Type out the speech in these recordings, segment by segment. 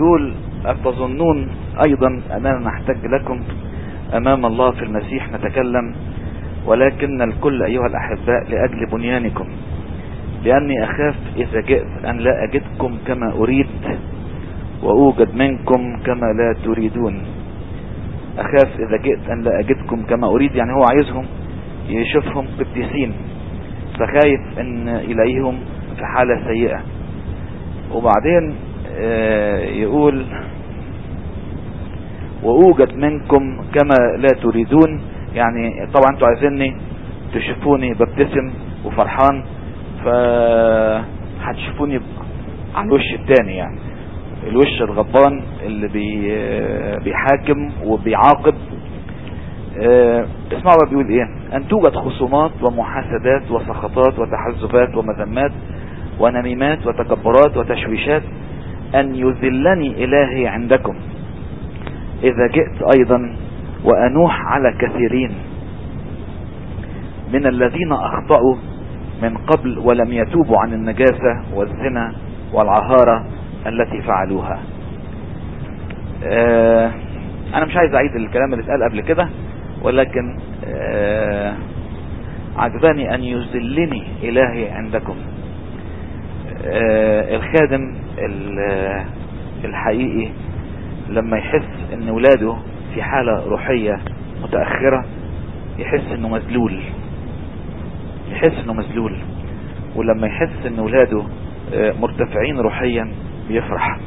بيقول أتظنون أيضا أننا نحتاج لكم أمام الله في المسيح نتكلم، ولكن الكل أيها الأحباء لأجل بنيانكم، لأني أخاف إذا جئت أن لا أجدكم كما أريد وأوجد منكم كما لا تريدون. أخاف إذا جئت أن لا أجدكم كما أريد، يعني هو عايزهم يشوفهم قديسين، فخايف أن إليهم في حالة سيئة. وبعدين يقول وأوجد منكم كما لا تريدون، يعني طبعا انتوا عايزيني تشوفوني ببتسم وفرحان، فهتشوفوني على الوش التاني، يعني الوش الغضبان اللي بيحاكم وبيعاقب. اسمعوا بقى بيقول ايه: ان توجد خصومات ومحاسدات وسخطات وتحزبات ومذمات ونميمات وتكبرات وتشويشات، ان يذلني الهي عندكم اذا جئت ايضا، وانوح على كثيرين من الذين اخطأوا من قبل ولم يتوبوا عن النجاسة والزنا والعهارة التي فعلوها. انا مش عايز اعيد الكلام اللي اتقال قبل كده، ولكن عجباني ان يذلني الهي عندكم. الخادم الحقيقي لما يحس ان ولاده في حالة روحية متأخرة يحس انه مذلول، ولما يحس ان ولاده مرتفعين روحيا بيفرح.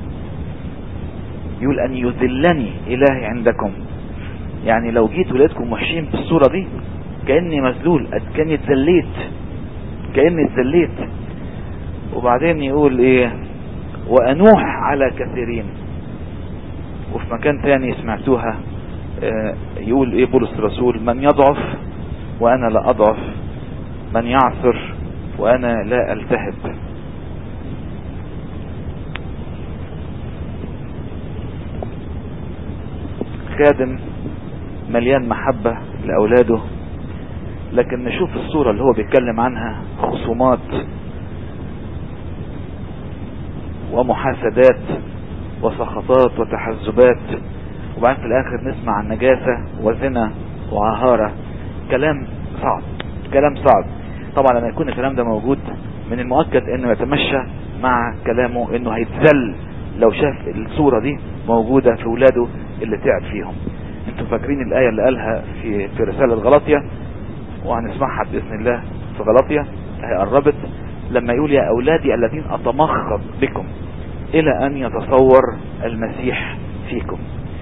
يقول ان يذلني الهي عندكم، يعني لو جيت ولادكم وحشين بالصورة دي كأني مذلول، كأني اتذليت. وبعدين يقول ايه: وانوح على كثيرين. وفي مكان تاني سمعتوها يقول ايه بولس الرسول: من يضعف وانا لا اضعف، من يعثر وانا لا التهب. خادم مليان محبة لأولاده، لكن نشوف الصورة اللي هو بيتكلم عنها: خصومات ومحاسدات وسخطات وتحزبات، وبعدين في الآخر نسمع عن نجاسة وزنا وعهارة. كلام صعب. طبعا لما يكون الكلام ده موجود من المؤكد انه يتمشى مع كلامه انه هيتذل لو شاف الصورة دي موجودة في ولاده اللي تعب فيهم. انتوا فاكرين الآية اللي قالها في رسالة غلاطيا، وهنسمعها بإذن الله في غلاطيا، هي قربت، لما يقول: يا أولادي الذين أتمخض بكم إلى أن يتصور المسيح فيكم.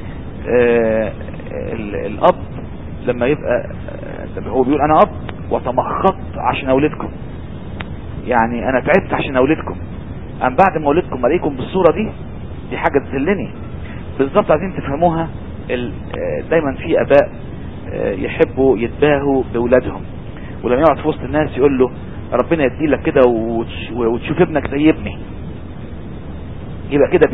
الأب لما يبقى هو بيقول: أنا أب وتمخضت عشان أولدكم، يعني أنا تعبت عشان أولدكم، أم بعد ما أولدكم ألاقيكم بالصورة دي حاجة تذلني. بالظبط عايزين تفهموها. دايما في اباء يحبوا يتباهوا باولادهم، ولما يقعد في وسط الناس يقول له: ربنا يدي لك كده وتشوف ابنك زي ابني، يبقى كده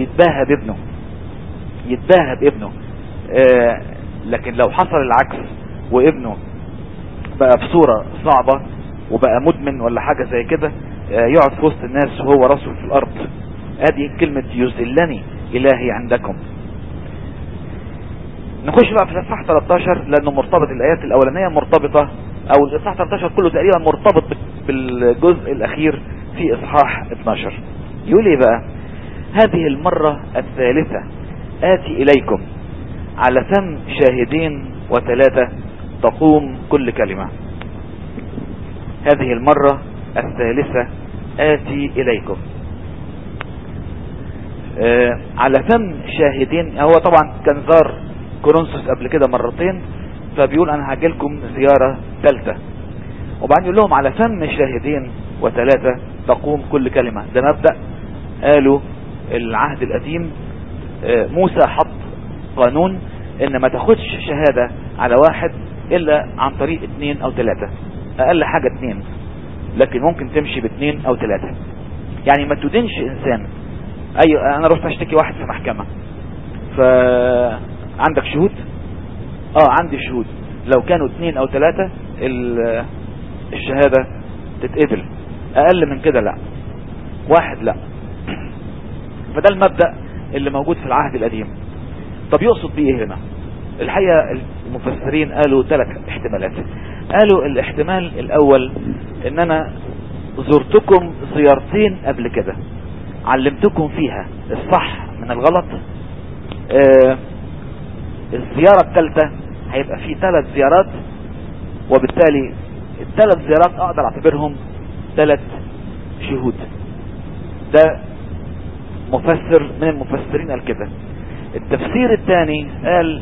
يتباهى بابنه. لكن لو حصل العكس وابنه بقى بصورة صعبة وبقى مدمن ولا حاجة زي كده، يقعد في وسط الناس وهو راسه في الارض. ادي كلمة يذلني الهي عندكم. نخش بقى في الاصحاح 13 لانه مرتبط، الايات الاولانية مرتبطة، او الاصحاح 13 كله تقريبا مرتبط بالجزء الاخير في اصحاح 12. يقول ايه بقى: هذه المرة الثالثة آتي إليكم على فم شاهدين وثلاثة تقوم كل كلمة. هذه المرة الثالثة آتي إليكم على فم شاهدين. هو طبعا كان زار كورنثوس قبل كده مرتين، فبيقول أنا هاجيلكم زيارة ثالثة. وبعدين يقول لهم على فم شاهدين وثلاثة تقوم كل كلمة. ده مبدأ قالوا العهد القديم. موسى حط قانون ان ما تاخدش شهادة على واحد الا عن طريق 2 أو 3، اقل حاجة 2، لكن ممكن تمشي ب2 أو 3. يعني ما تدينش انسان. ايوه انا رحت اشتكي واحد في محكمة، فعندك شهود؟ عندي شهود. لو كانوا 2 أو 3 الشهادة تتقبل، اقل من كده لا، 1 لا. فده المبدأ اللي موجود في العهد القديم. طب يقصد بيه هنا؟ الحقيقة المفسرين قالوا 3 احتمالات. قالوا الاحتمال الاول ان انا زرتكم زيارتين قبل كده، علمتكم فيها الصح من الغلط. الزيارة الثالثة هيبقى في 3 زيارات، وبالتالي ال3 زيارات اقدر اعتبرهم 3 شهود. ده مفسر من المفسرين قال كده. التفسير الثاني قال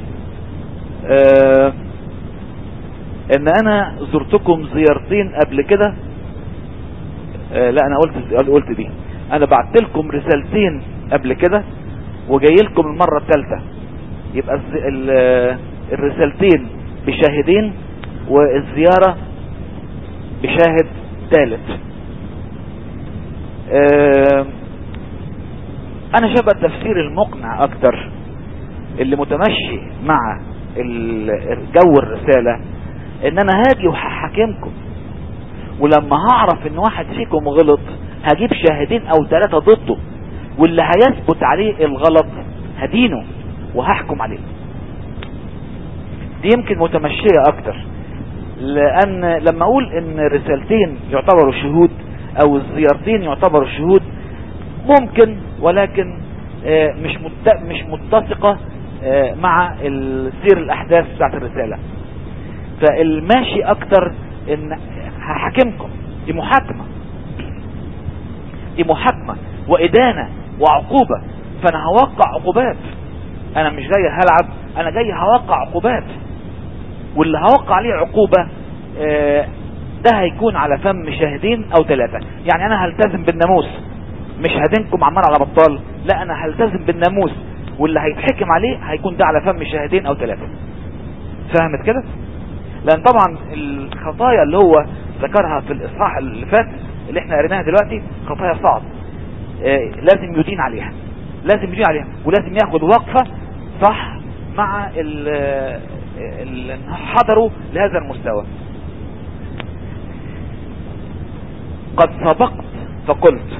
ان انا زرتكم زيارتين قبل كده. لا انا قلت دي، انا بعت لكم رسالتين قبل كده وجاي لكم المرة الثالثة. يبقى الرسالتين بشاهدين والزيارة بشاهد ثالث. انا شايف التفسير المقنع اكتر اللي متمشي مع جو الرسالة، ان انا هاجي وهحاكمكم، ولما هعرف ان واحد فيكم غلط هجيب شاهدين او 3 ضده، واللي هيثبت عليه الغلط هدينه وهحكم عليه. دي يمكن متمشية اكتر، لان لما اقول ان الرسالتين يعتبروا شهود او الزيارتين يعتبروا شهود ممكن، ولكن مش متسقة مع سير الاحداث بتاعت الرسالة. فالماشي اكتر ان هحكمكم، دي محاكمة وادانة وعقوبة، فانا هوقع عقوبات. انا مش جاي هلعب، انا جاي هوقع عقوبات، واللي هوقع عليه عقوبة ده هيكون على فم شاهدين او 3. يعني انا هلتزم بالناموس، مش هدينكم عمال على بطال، لا انا هلتزم بالناموس، واللي هيتحكم عليه هيكون ده على فم شاهدين او 3. فهمت كده؟ لان طبعا الخطايا اللي هو ذكرها في الاصحاح اللي فات اللي احنا قريناها دلوقتي خطايا صعب، لازم يدين عليها، ولازم ياخد وقفة صح مع اللي حضروا لهذا المستوى. قد سبقت فقلت،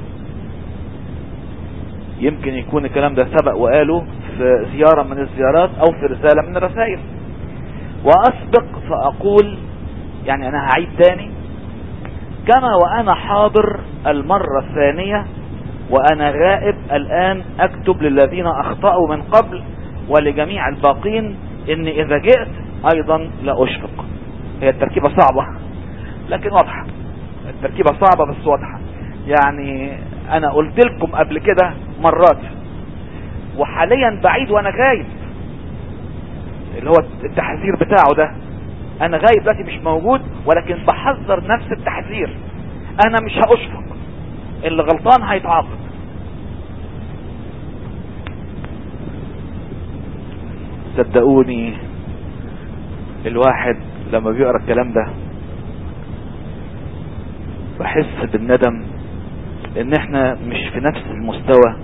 يمكن يكون الكلام ده سبق وقالوا في زيارة من الزيارات او في رسالة من الرسائل. واسبق فاقول، يعني انا هعيد تاني، كما وانا حاضر المرة الثانية وانا غائب الان اكتب للذين اخطأوا من قبل ولجميع الباقين اني اذا جئت ايضا لا اشفق. هي التركيبة صعبة لكن واضحة، التركيبة صعبة بس واضحة. يعني انا قلت لكم قبل كده مرات، وحاليا بعيد وانا غايب، اللي هو التحذير بتاعه ده، انا غايب دلوقتي مش موجود، ولكن بحذر نفس التحذير، انا مش هاشفق، اللي غلطان هيتعاقب. صدقوني الواحد لما بيقرأ الكلام ده بحس بالندم ان احنا مش في نفس المستوى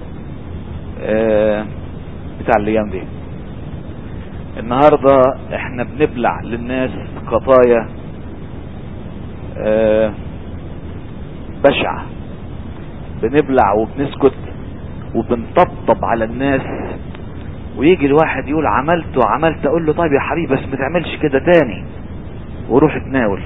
بتاع الايام دي. النهاردة احنا بنبلع للناس خطايا بشعة، بنبلع وبنسكت وبنطبطب على الناس، ويجي الواحد يقول عملت، اقول له طيب يا حبيبي بس ما تعملش كده تاني وروح اتناول.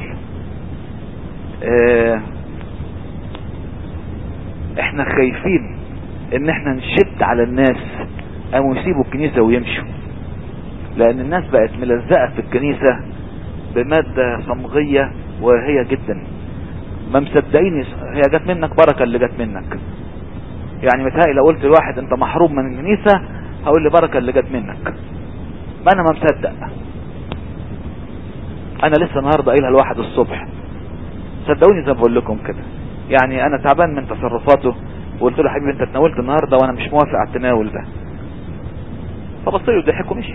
احنا خايفين ان احنا نشد على الناس او يسيبوا الكنيسة ويمشوا، لان الناس بقت ملزقة في الكنيسة بمادة صمغية وهي جدا ما مصدقين هي جت منك بركة اللي جت منك. يعني متهيألي لو قلت لواحد انت محروم من الكنيسة هقول لي بركة اللي جت منك، ما انا ما مصدق. انا لسه النهاردة قايلها لواحد الصبح، صدقوني زي ما بقول لكم كده، يعني انا تعبان من تصرفاته، وقلت له حبيبي انت تناولت النهاردة وانا مش موافق على التناول ده، فبص لي وضحك ومشي.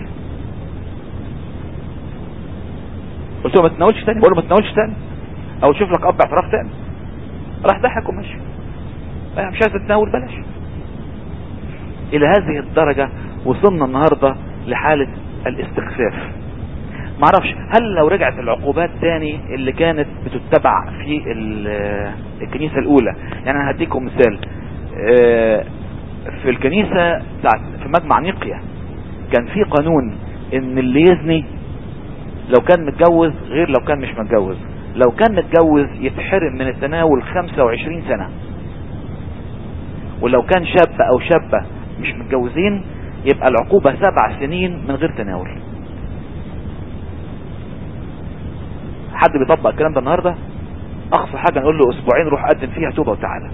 قلت له ما تناولش تاني، بقول له ما تناولش تاني او شوف لك اب اعتراف تاني، راح ضحك ومشي. مش عايز تتناول بلاش. الى هذه الدرجة وصلنا النهاردة لحالة الاستخفاف. معرفش هل لو رجعت العقوبات تاني اللي كانت بتتبع في الكنيسة الاولى، يعني انا هديكم مثال. في الكنيسة بتاعت مجمع نيقيا كان في قانون ان اللي يزني لو كان متجوز غير لو كان مش متجوز. لو كان متجوز يتحرم من التناول 25 سنة، ولو كان شاب او شابة مش متجوزين يبقى العقوبة 7 سنين من غير تناول. حد بيطبق الكلام ده النهاردة؟ اقصى حاجة نقول له اسبوعين روح قدم فيها توبة وتعالى،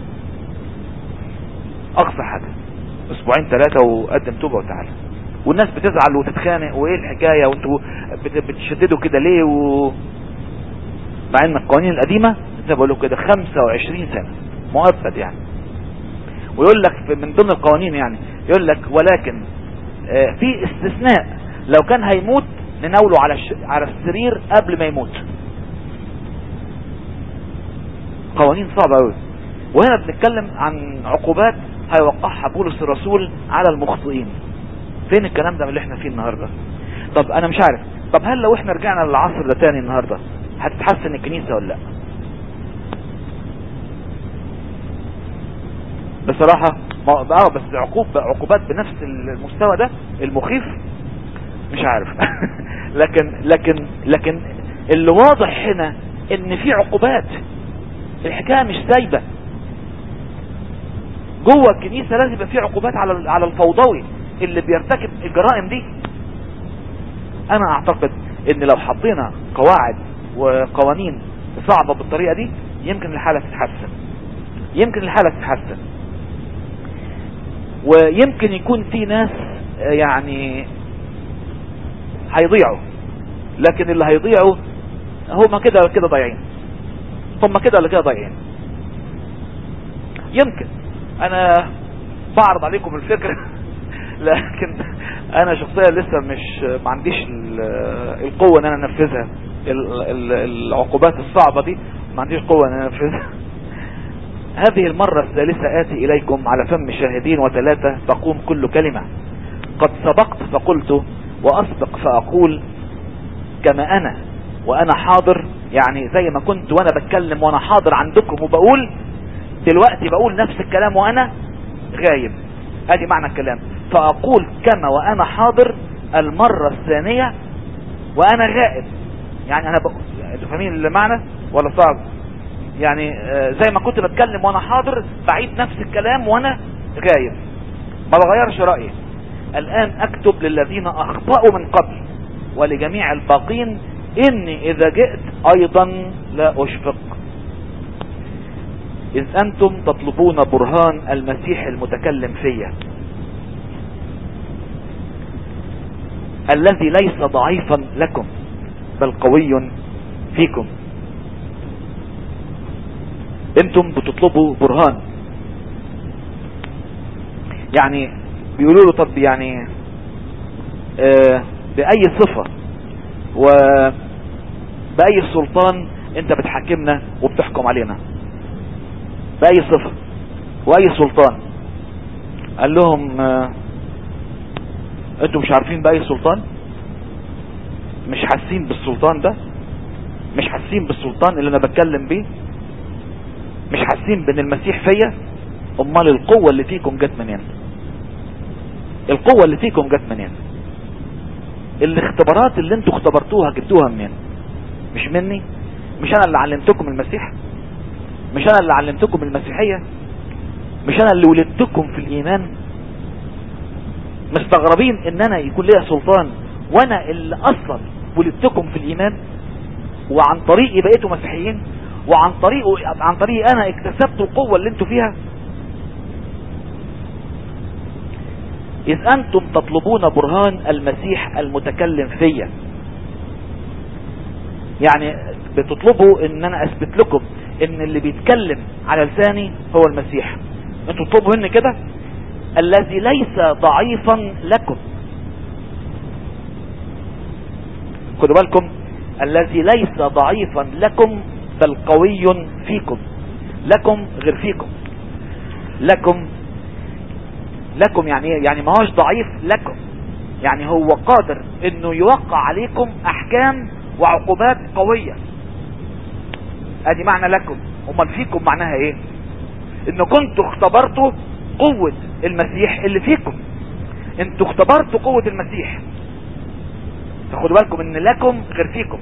اقصى حاجة اسبوعين 3 وقدم توبة وتعالى. والناس بتزعل وتتخانق وايه الحكاية وانتوا بتشددوا كده ليه مع ان القوانين القديمة زي ما بقولوا كده 25 سنة مؤبد يعني. ويقول لك من ضمن القوانين يعني يقول لك ولكن في استثناء لو كان هيموت نناوله على السرير قبل ما يموت. قوانين صعبة قوي. وهنا بنتكلم عن عقوبات هيوقعها بولس الرسول على المخطئين. فين الكلام ده من اللي احنا فيه النهاردة؟ طب انا مش عارف، طب هل لو احنا رجعنا للعصر ده تاني النهاردة هتتحسن الكنيسة ولا لا؟ بصراحة بس عقوبات بنفس المستوى ده المخيف مش عارف. لكن اللي واضح هنا ان في عقوبات، الحكاية مش سايبة. جوه الكنيسة لازم يبقى في عقوبات على الفوضوي اللي بيرتكب الجرائم دي. انا اعتقد ان لو حطينا قواعد وقوانين صعبة بالطريقة دي يمكن الحالة تتحسن. ويمكن يكون في ناس يعني هيضيعوا، لكن اللي هيضيعوا هما كده ولا كده ضايعين. يمكن انا بعرض عليكم الفكرة لكن انا شخصيا لسه ما عنديش القوة ان انا انفذها. العقوبات الصعبة دي ما عنديش قوة ان انا انفذها. هذه المرة الثالثة آتي إليكم على فم شاهدين وثلاثة تقوم كل كلمة. قد سبقت فقلت وأسبق فأقول كما أنا وأنا حاضر، يعني زي ما كنت وأنا بتكلم وأنا حاضر عندكم وبقول، دلوقتي بقول نفس الكلام وأنا غايب. ادي معنى الكلام. فأقول كما وأنا حاضر المرة الثانية وأنا غائب. يعني أنا انتوا فاهمين المعنى ولا صعب؟ يعني زي ما كنت بتكلم وانا حاضر بعيد نفس الكلام وانا غايب، ما بغيرش رأيي. الآن اكتب للذين اخطأوا من قبل ولجميع الباقين اني اذا جئت ايضا لا اشفق، اذ انتم تطلبون برهان المسيح المتكلم فيا الذي ليس ضعيفا لكم بل قوي فيكم. انتم بتطلبوا برهان، يعني بيقولوا له طب يعني بأي صفة وبأي سلطان انت بتحكمنا وبتحكم علينا؟ بأي صفة وأي سلطان؟ قال لهم انتم مش عارفين بأي سلطان؟ مش حاسين بالسلطان ده؟ مش حاسين بالسلطان اللي انا بتكلم بيه؟ مش حاسين بان المسيح فيا؟ امال القوة اللي فيكم جت منين؟ الاختبارات اللي انتوا اختبرتوها جبتوها منين؟ مش مني؟ مش انا اللي علمتكم المسيح؟ مش انا اللي علمتكم المسيحية؟ مش انا اللي ولدتكم في الايمان؟ مستغربين ان انا يكون ليا سلطان وانا اللي اصلا ولدتكم في الايمان، وعن طريقي بقيتوا مسيحيين، وعن طريقي انا اكتسبت القوة اللي انتوا فيها؟ اذ انتم تطلبون برهان المسيح المتكلم فيا، يعني بتطلبوا ان انا اثبت لكم ان اللي بيتكلم على لساني هو المسيح. انتوا تطلبوا مني كده؟ الذي ليس ضعيفا لكم، خدوا بالكم، الذي ليس ضعيفا لكم بل قوي فيكم. لكم غير فيكم. لكم يعني ايه؟ يعني ما هوش ضعيف لكم، يعني هو قادر انه يوقع عليكم احكام وعقوبات قوية. ادي معنى لكم. امال فيكم معناها ايه؟ ان كنتوا اختبرتوا قوة المسيح اللي فيكم. انتوا اختبرتوا قوة المسيح. فخدوا بالكم ان لكم غير فيكم.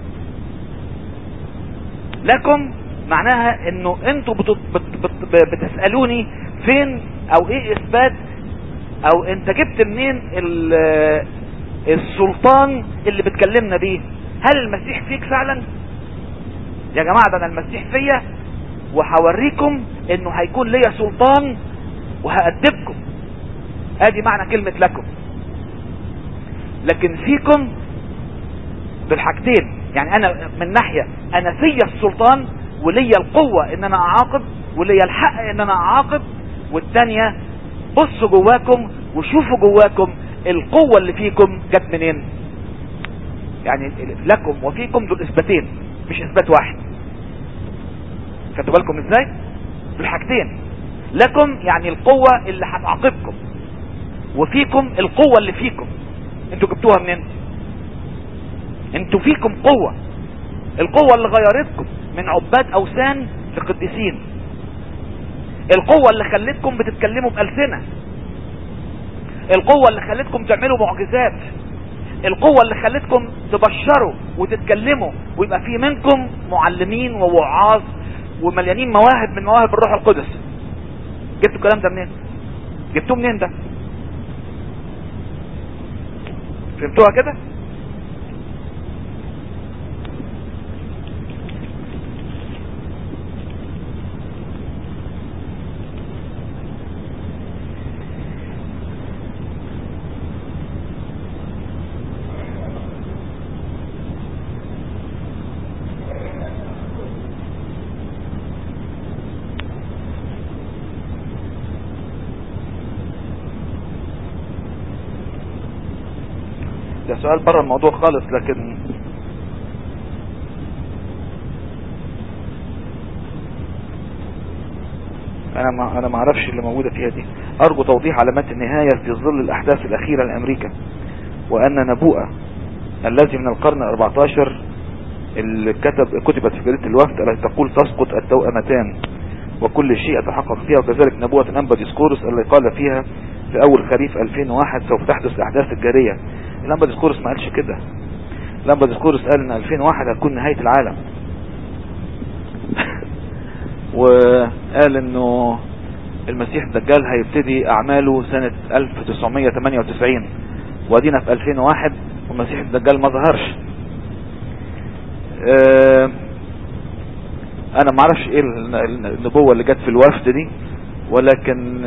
لكم معناها انه انتوا بتسألوني فين او ايه اثبات او انت جبت منين السلطان اللي بتكلمنا بيه. هل المسيح فيك فعلا؟ يا جماعة ده انا المسيح فيا وهوريكم انه هيكون ليا سلطان وهأدبكم. ادي معنى كلمة لكم. لكن فيكم بالحاجتين، يعني انا من ناحية انا فيا السلطان وليا القوة ان انا اعاقب وليا الحق ان انا اعاقب، والتانية بصوا جواكم وشوفوا جواكم القوة اللي فيكم جت منين. يعني لكم وفيكم دول اثباتين مش اثبات واحد. خدتوا بالكم ازاي؟ بالحاجتين. لكم يعني القوة اللي هتعاقبكم، وفيكم القوة اللي فيكم. انتوا جبتوها منين؟ انتوا فيكم قوة، القوة اللي غيرتكم من عباد اوثان لقديسين، القوة اللي خلتكم بتتكلموا بألسنة، القوة اللي خلتكم تعملوا معجزات، القوة اللي خلتكم تبشروا وتتكلموا ويبقى في منكم معلمين ووعاظ ومليانين مواهب من مواهب الروح القدس. جبتوا الكلام ده منين؟ جبتوه منين ده؟ فهمتوها كده؟ ده سؤال بره الموضوع خالص، لكن انا ما اعرفش اللي موجودة فيها دي. ارجو توضيح علامات النهاية في ظل الاحداث الاخيرة لامريكا، وان نبوءة الذي من القرن 14 اللي كتبت في جريدة الوفد التي تقول تسقط التوأمتان وكل شيء يتحقق فيها، وكذلك نبوءة الانبا ديسكورس اللي قال فيها في اول خريف 2001 سوف تحدث الاحداث الجارية. الانبا ديسكورس ما قالش كده. الانبا ديسكورس قال ان 2001 هتكون نهاية العالم وقال انه المسيح الدجال هيبتدي اعماله سنة 1998 ودينا في 2001 والمسيح الدجال ما ظهرش. انا ما اعرفش ايه النبوة اللي جت في الوفد دي، ولكن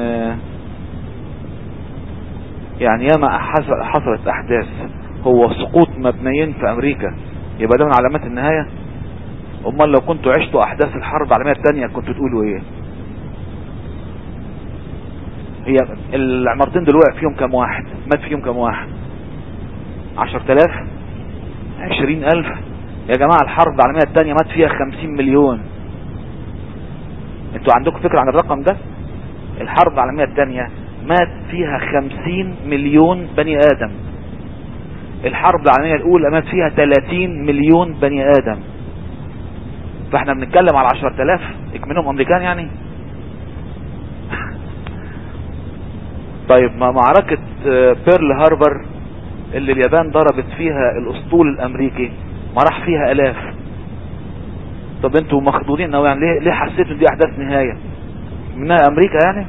يعني ياما حصلت احداث. هو سقوط مبنيين في امريكا يبقى ده من علامات النهاية؟ امال لو كنتوا عشتوا احداث الحرب العالمية الثانية كنتوا تقولوا ايه؟ هي العمارتين دول وقع فيهم كم واحد؟ مات فيهم كم واحد؟ 10,000 20,000؟ يا جماعة الحرب العالمية الثانية مات فيها 50 مليون. انتوا عندكم فكرة عن الرقم ده؟ الحرب العالمية الثانية مات فيها 50 مليون بني ادم. الحرب العالمية الاولى مات فيها 30 مليون بني ادم. فاحنا بنتكلم على 10,000 اكمنهم امريكان يعني. طيب ما معركة بيرل هاربر اللي اليابان ضربت فيها الاسطول الامريكي ما راح فيها الاف. طب انتوا مخضوضين او يعني ليه حسيتوا دي احداث نهاية منها امريكا يعني؟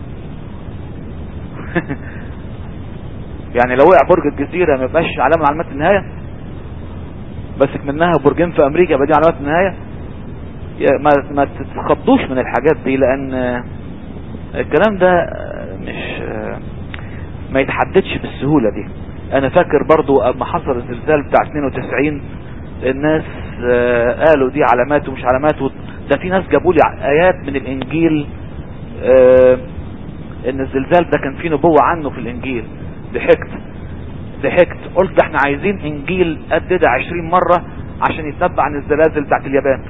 يعني لو وقع برج الجزيرة ما يبقاش علامة من علامات النهاية؟ بس منها برجين في امريكا يبقى دي علامات النهاية؟ ما تتخضوش من الحاجات دي، لان الكلام ده مش ما يتحددش بالسهولة دي. انا فاكر برضو اما حصل الزلزال بتاع 92 الناس قالوا دي علامات ومش علامات. ده في ناس جابوا لي ايات من الانجيل ان الزلزال ده كان فيه نبوة عنه في الانجيل. ضحكت قلت احنا عايزين انجيل قد ده 20 مرة عشان يتنبأ عن الزلازل بتاعت اليابان.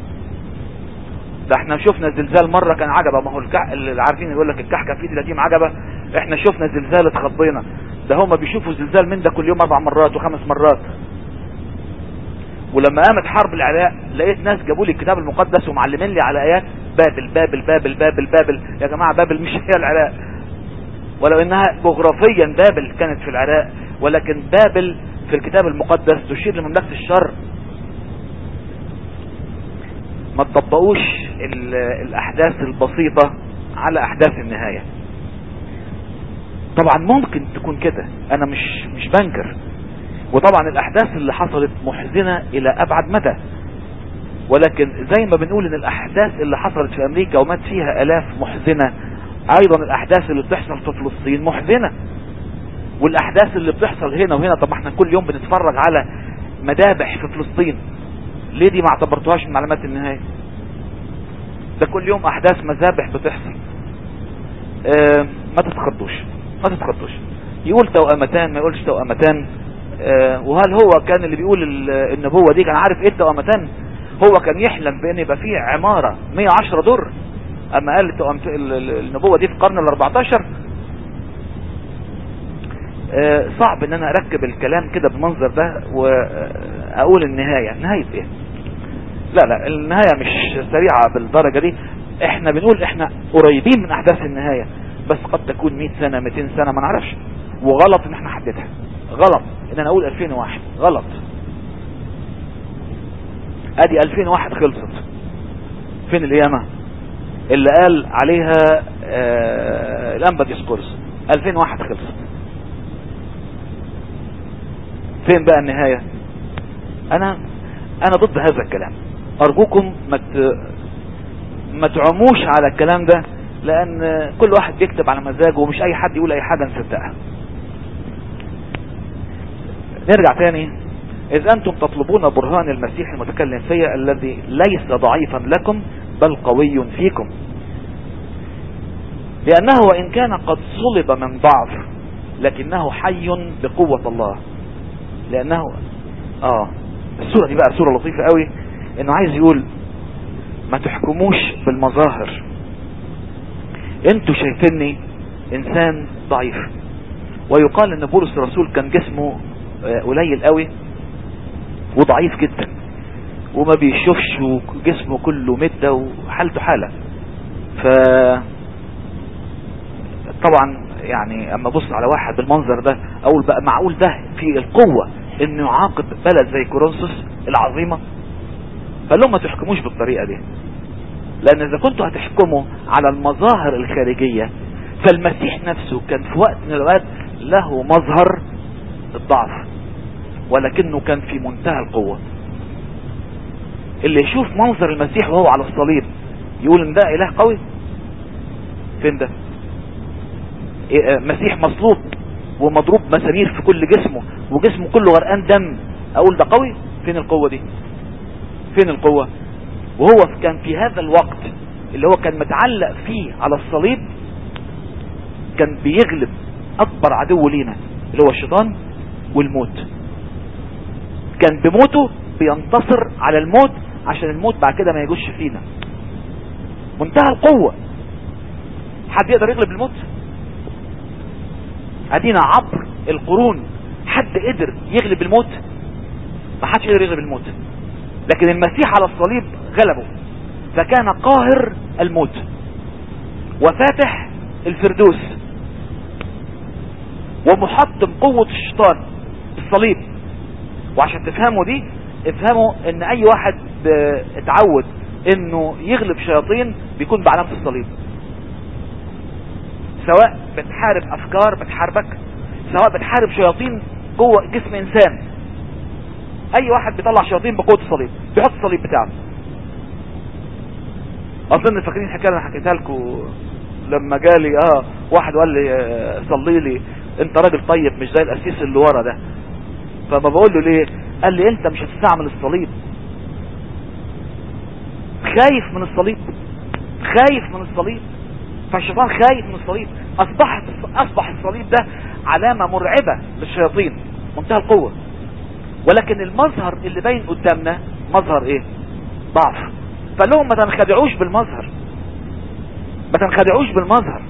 ده احنا شفنا زلزال مرة كان عجبة. ما هو اللي عارفين يقول لك الكحكة فيه 30 عجبة. احنا شفنا زلزال اتخضينا. ده هما بيشوفوا زلزال من ده كل يوم 4 مرات و5 مرات. ولما قامت حرب العراق لقيت ناس جابوا لي الكتاب المقدس ومعلمين لي على ايات بابل بابل بابل بابل بابل. يا جماعة بابل مش هي العراق، ولو انها جغرافيا بابل كانت في العراق، ولكن بابل في الكتاب المقدس تشير لمملكة الشر. ما تطبقوش الاحداث البسيطة على احداث النهاية. طبعا ممكن تكون كده، انا مش بنكر، وطبعا الاحداث اللي حصلت محزنة الى ابعد مدى، ولكن زي ما بنقول ان الاحداث اللي حصلت في امريكا ومات فيها الاف محزنة، ايضا الاحداث اللي بتحصل في فلسطين محزنة، والاحداث اللي بتحصل هنا وهنا. طب احنا كل يوم بنتفرج على مذابح في فلسطين، ليه دي ما اعتبرتوهاش من علامات النهاية؟ ده كل يوم احداث مذابح بتحصل. ما تتخضوش. يقول توأمتان ما يقولش توأمتان. وهل هو كان اللي بيقول النبوة دي كان عارف ايه التوأمتان؟ هو كان يحلم بان يبقى فيه عمارة 110 دور اما قال النبوة دي في القرن ال14. صعب ان انا اركب الكلام كده بالمنظر ده واقول نهاية ايه. لا النهاية مش سريعة بالدرجة دي. احنا بنقول احنا قريبين من احداث النهاية، بس قد تكون 100 سنة 200 سنة ما نعرفش. وغلط ان احنا نحددها، غلط ان انا اقول 2001، غلط. ادي 2001 خلصت، فين القيامة اللي قال عليها الانبا ديسكورس؟ 2001 خلصت، فين بقى النهاية؟ انا ضد هذا الكلام. ارجوكم ما تعموش على الكلام ده، لان كل واحد بيكتب على مزاجه ومش اي حد يقول اي حاجة نصدقها. نرجع تاني. اذ انتم تطلبون برهان المسيح المتكلم فيا الذي ليس ضعيفا لكم بل قوي فيكم، لانه وان كان قد صلب من ضعف لكنه حي بقوة الله. لانه السورة دي بقى سورة لطيفة قوي، انه عايز يقول ما تحكموش بالمظاهر. انتوا شايفيني انسان ضعيف، ويقال ان بولس الرسول كان جسمه قليل قوي وضعيف جدا وما بيشوفش وجسمه كله مدة وحالته حالة. طبعا يعني اما بص على واحد بالمنظر ده اقول بقى معقول ده في القوة انه يعاقب بلد زي كورنثوس العظيمة؟ فلو ما تحكموش بالطريقة دي، لان اذا كنتوا هتحكموا على المظاهر الخارجية، فالمسيح نفسه كان في وقت من الاوقات له مظهر الضعف، ولكنه كان في منتهى القوة. اللي يشوف منظر المسيح وهو على الصليب يقول ان ده اله قوي؟ فين ده؟ مسيح مصلوب ومضروب مسامير في كل جسمه وجسمه كله غرقان دم، اقول ده قوي؟ فين القوة دي؟ فين القوة؟ وهو كان في هذا الوقت اللي هو كان متعلق فيه على الصليب كان بيغلب اكبر عدو لينا اللي هو الشيطان والموت. كان بموته بينتصر على الموت عشان الموت بعد كده ما يجوش فينا. منتهى القوة. حد يقدر يغلب الموت؟ ادينا عبر القرون حد قدر يغلب الموت؟ ما حدش قدر يغلب الموت، لكن المسيح على الصليب غلبه، فكان قاهر الموت وفاتح الفردوس ومحطم قوة الشيطان بالصليب. وعشان تفهموا دي، افهموا ان اي واحد اتعود انه يغلب شياطين بيكون بعلامة الصليب. سواء بتحارب افكار بتحاربك، سواء بتحارب شياطين جوه جسم انسان، اي واحد بيطلع شياطين بقوة الصليب بيحط الصليب بتاعه. اظن فاكرين الحكايه اللي انا حكيتها لكم لما جالي واحد وقال لي صلي لي انت راجل طيب مش زي القسيس اللي ورا ده. فما بقول له ليه؟ قال لي انت مش هتستعمل الصليب، خايف من الصليب، خايف من الصليب. فالشيطان خايف من الصليب. اصبح الصليب ده علامة مرعبة للشياطين منتهى القوة. ولكن المظهر اللي باين قدامنا مظهر ايه؟ ضعف. فلهم ما تنخدعوش بالمظهر، ما تنخدعوش بالمظهر.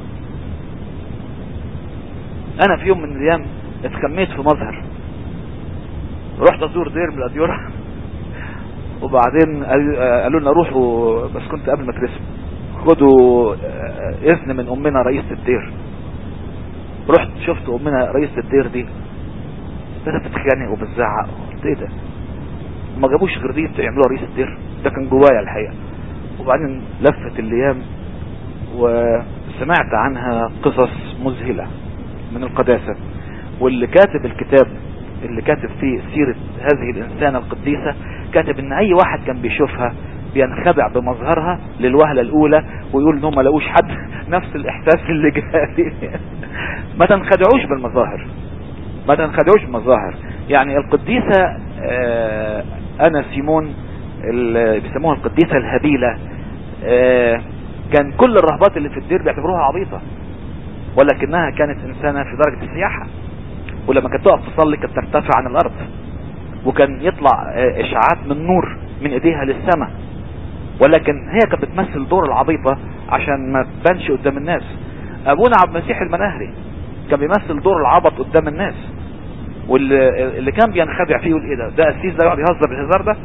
انا في يوم من الايام اتخميت في مظهر، رحت ازور دير من الاديرة وبعدين قالوا لنا روحوا، بس كنت قبل ما اترسم، خدوا اذن من امنا رئيسة الدير. رحت شفت امنا رئيس الدير دي بتتخانق وبتزعق، قلت ايه ده؟ ما جابوش غير دي يعملوها رئيس الدير؟ ده كان جوايا الحقيقة. وبعدين لفت الايام وسمعت عنها قصص مذهلة من القداسة، واللي كاتب الكتاب اللي كاتب فيه سيرة هذه الإنسانة القديسة كاتب ان اي واحد كان بيشوفها بينخدع بمظهرها للوهلة الاولى ويقول انهم ما لقوش حد نفس الاحساس اللي جالي. ما تنخدعوش بالمظاهر، ما تنخدعوش بالمظاهر. يعني القديسة انا سيمون اللي بيسموها القديسة الهبيلة، كان كل الرهبات اللي في الدير بيعتبروها عبيطة، ولكنها كانت انسانة في درجة السياحة، ولما كانت تقف تصلي كانت ترتفع عن الارض، وكان يطلع اشعاعات من نور من ايديها للسماء، ولكن هي كانت بتمثل دور العبيطة عشان ما تبانش قدام الناس. ابونا عبد المسيح المناهري كان بيمثل دور العبط قدام الناس، واللي كان بينخدع فيه يقول ايه ده قسيس ده يقعد يهزر بالهزار ده.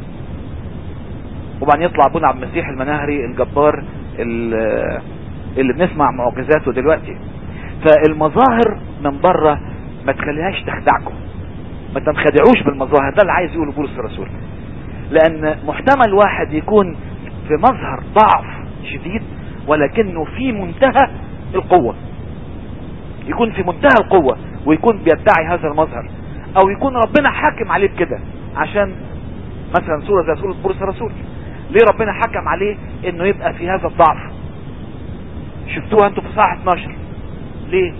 وبعدين يطلع ابونا عبد المسيح المناهري الجبار اللي بنسمع معجزاته دلوقتي. فالمظاهر من بره ما تخليهاش تخدعكم، ما تنخدعوش بالمظاهر. ده اللي عايز يقوله بولس الرسول، لان محتمل واحد يكون في مظهر ضعف شديد ولكنه في منتهى القوة، يكون في منتهى القوة ويكون بيدعي هذا المظهر، او يكون ربنا حاكم عليه بكده. عشان مثلا سورة زي سورة بولس الرسول، ليه ربنا حكم عليه انه يبقى في هذا الضعف؟ شفتوها انتوا في صحاح 12 ليه؟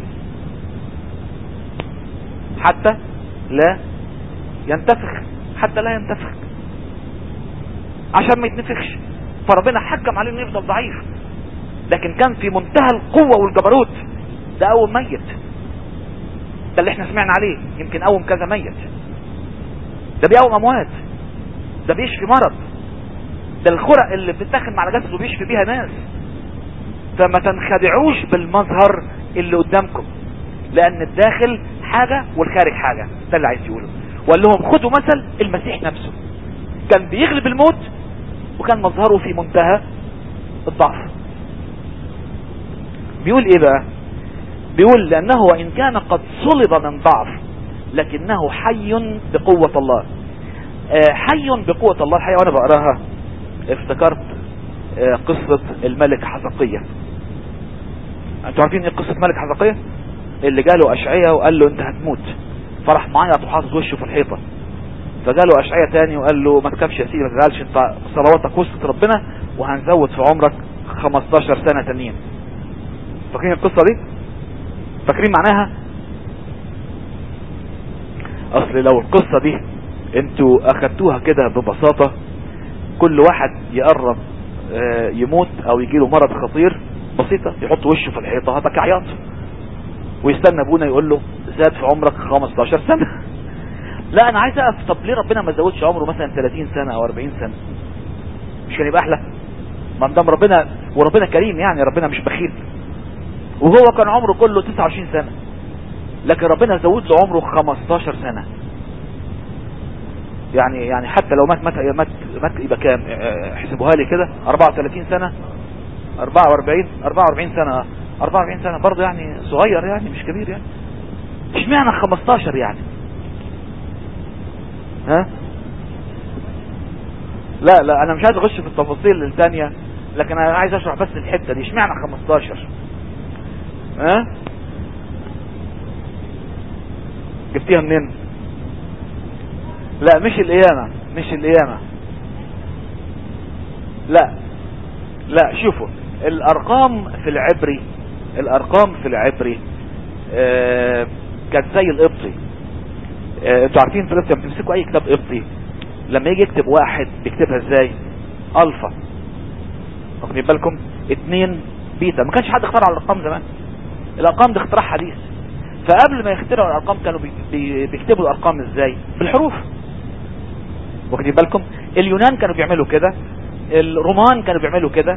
حتى لا ينتفخ، حتى لا ينتفخ، عشان ما يتنفخش. فربنا حكم عليه انه يفضل ضعيف، لكن كان في منتهى القوة والجبروت. ده قوم ميت، ده اللي احنا سمعنا عليه، يمكن قوم كذا ميت، ده بيقوم اموات، ده بيشفي مرض، ده الخرق اللي بتتاخد على جسده بيشفي بيها ناس. فما تنخدعوش بالمظهر اللي قدامكم، لان الداخل حاجة والخارج حاجة. ده اللي عايز يقوله. وقال لهم خدوا مثل المسيح نفسه، كان بيغلب الموت وكان مظهره في منتهى الضعف. بيقول ايه بقى؟ بيقول لانه وان كان قد صلب من ضعف لكنه حي بقوة الله. حي بقوة الله. الحقيقة وانا بقراها افتكرت قصة الملك حزقية. انتوا عارفين ايه قصة ملك حزقية؟ اللي جاله اشعياء وقال له انت هتموت، فرح معيط وحاطط وشه في الحيطة. فجاله اشعياء تاني وقال له ما تخافش يا سيدي، ما تزعلش، انت صلواتك وسط ربنا وهنزود في عمرك 15 سنة تانيين. فاكرين القصة دي؟ فاكرين معناها؟ اصل لو القصة دي انتوا اخدتوها كده ببساطة، كل واحد يقرب يموت او يجيله مرض خطير بسيطة يحط وشه في الحيطة هتك عياط، ويستنى ابونا يقول له زاد في عمرك 15 سنة. لا انا عايز اقف، طب ليه ربنا ما زودش عمره مثلا 30 سنة او 40 سنة؟ مش كان يبقى احلى؟ ما دام ربنا، وربنا كريم يعني، ربنا مش بخيل، وهو كان عمره كله 29 سنة لكن ربنا زود له عمره 15 سنة. يعني حتى لو مات يبقى كام؟ احسبوها لي كده، 34 سنة، 44 سنة، 44 سنة برضه، يعني صغير يعني مش كبير يعني. اشمعنى 15 يعني؟ ها؟ لا انا مش عايز اخش في التفاصيل الثانية، لكن انا عايز اشرح بس الحتة دي، اشمعنى 15؟ ها؟ جبتيها منين؟ لا مش القيامة، مش القيامة، لا شوفوا الارقام في العبري كانت زي القبطي. انتوا عارفين في القبطي لما تمسكوا اي كتاب قبطي لما يجي يكتب واحد بيكتبها ازاي؟ الفا، واخدين بالكم؟ 2 بيتا. ما كانش حد اخترع الارقام زمان، الارقام دي اختراع حديث. فقبل ما يخترعوا الارقام كانوا بيكتبوا الارقام ازاي؟ بالحروف، واخدين بالكم؟ اليونان كانوا بيعملوا كده، الرومان كانوا بيعملوا كده،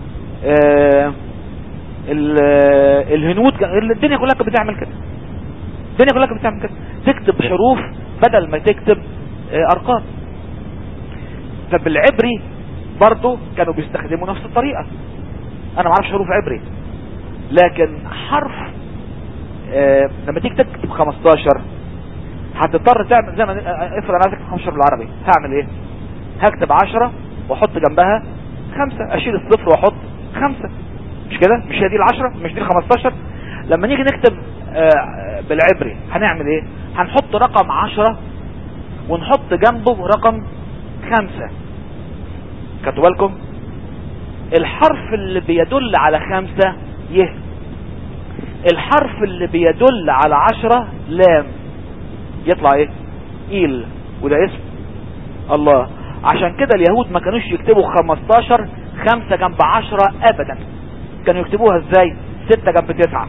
الهنود الدنيا كلها كانت بتعمل كده، الدنيا كلها كانت بتعمل كده، تكتب حروف بدل ما تكتب ارقام. فبالعبري برضو كانوا بيستخدموا نفس الطريقة. انا ما اعرفش حروف عبري، لكن حرف لما تيجي تكتب 15 هتضطر تعمل زي ما افرض انا عايز اكتب 15 بالعربي، هعمل ايه؟ هكتب 10 واحط جنبها 5، اشيل الصفر واحط 5، مش كده؟ مش هي دي ال10 مش دي ال15. لما نيجي نكتب بالعبري هنعمل ايه؟ هنحط رقم 10 ونحط جنبه رقم 5. خدتوا بالكم؟ الحرف اللي بيدل على 5 يه، الحرف اللي بيدل على 10 لام، يطلع ايه؟ إيل، وده اسم الله. عشان كده اليهود ما كانوش يكتبوا 15 5 جنب 10 ابدا، كانوا يكتبوها ازاي؟ 6 جنب 9.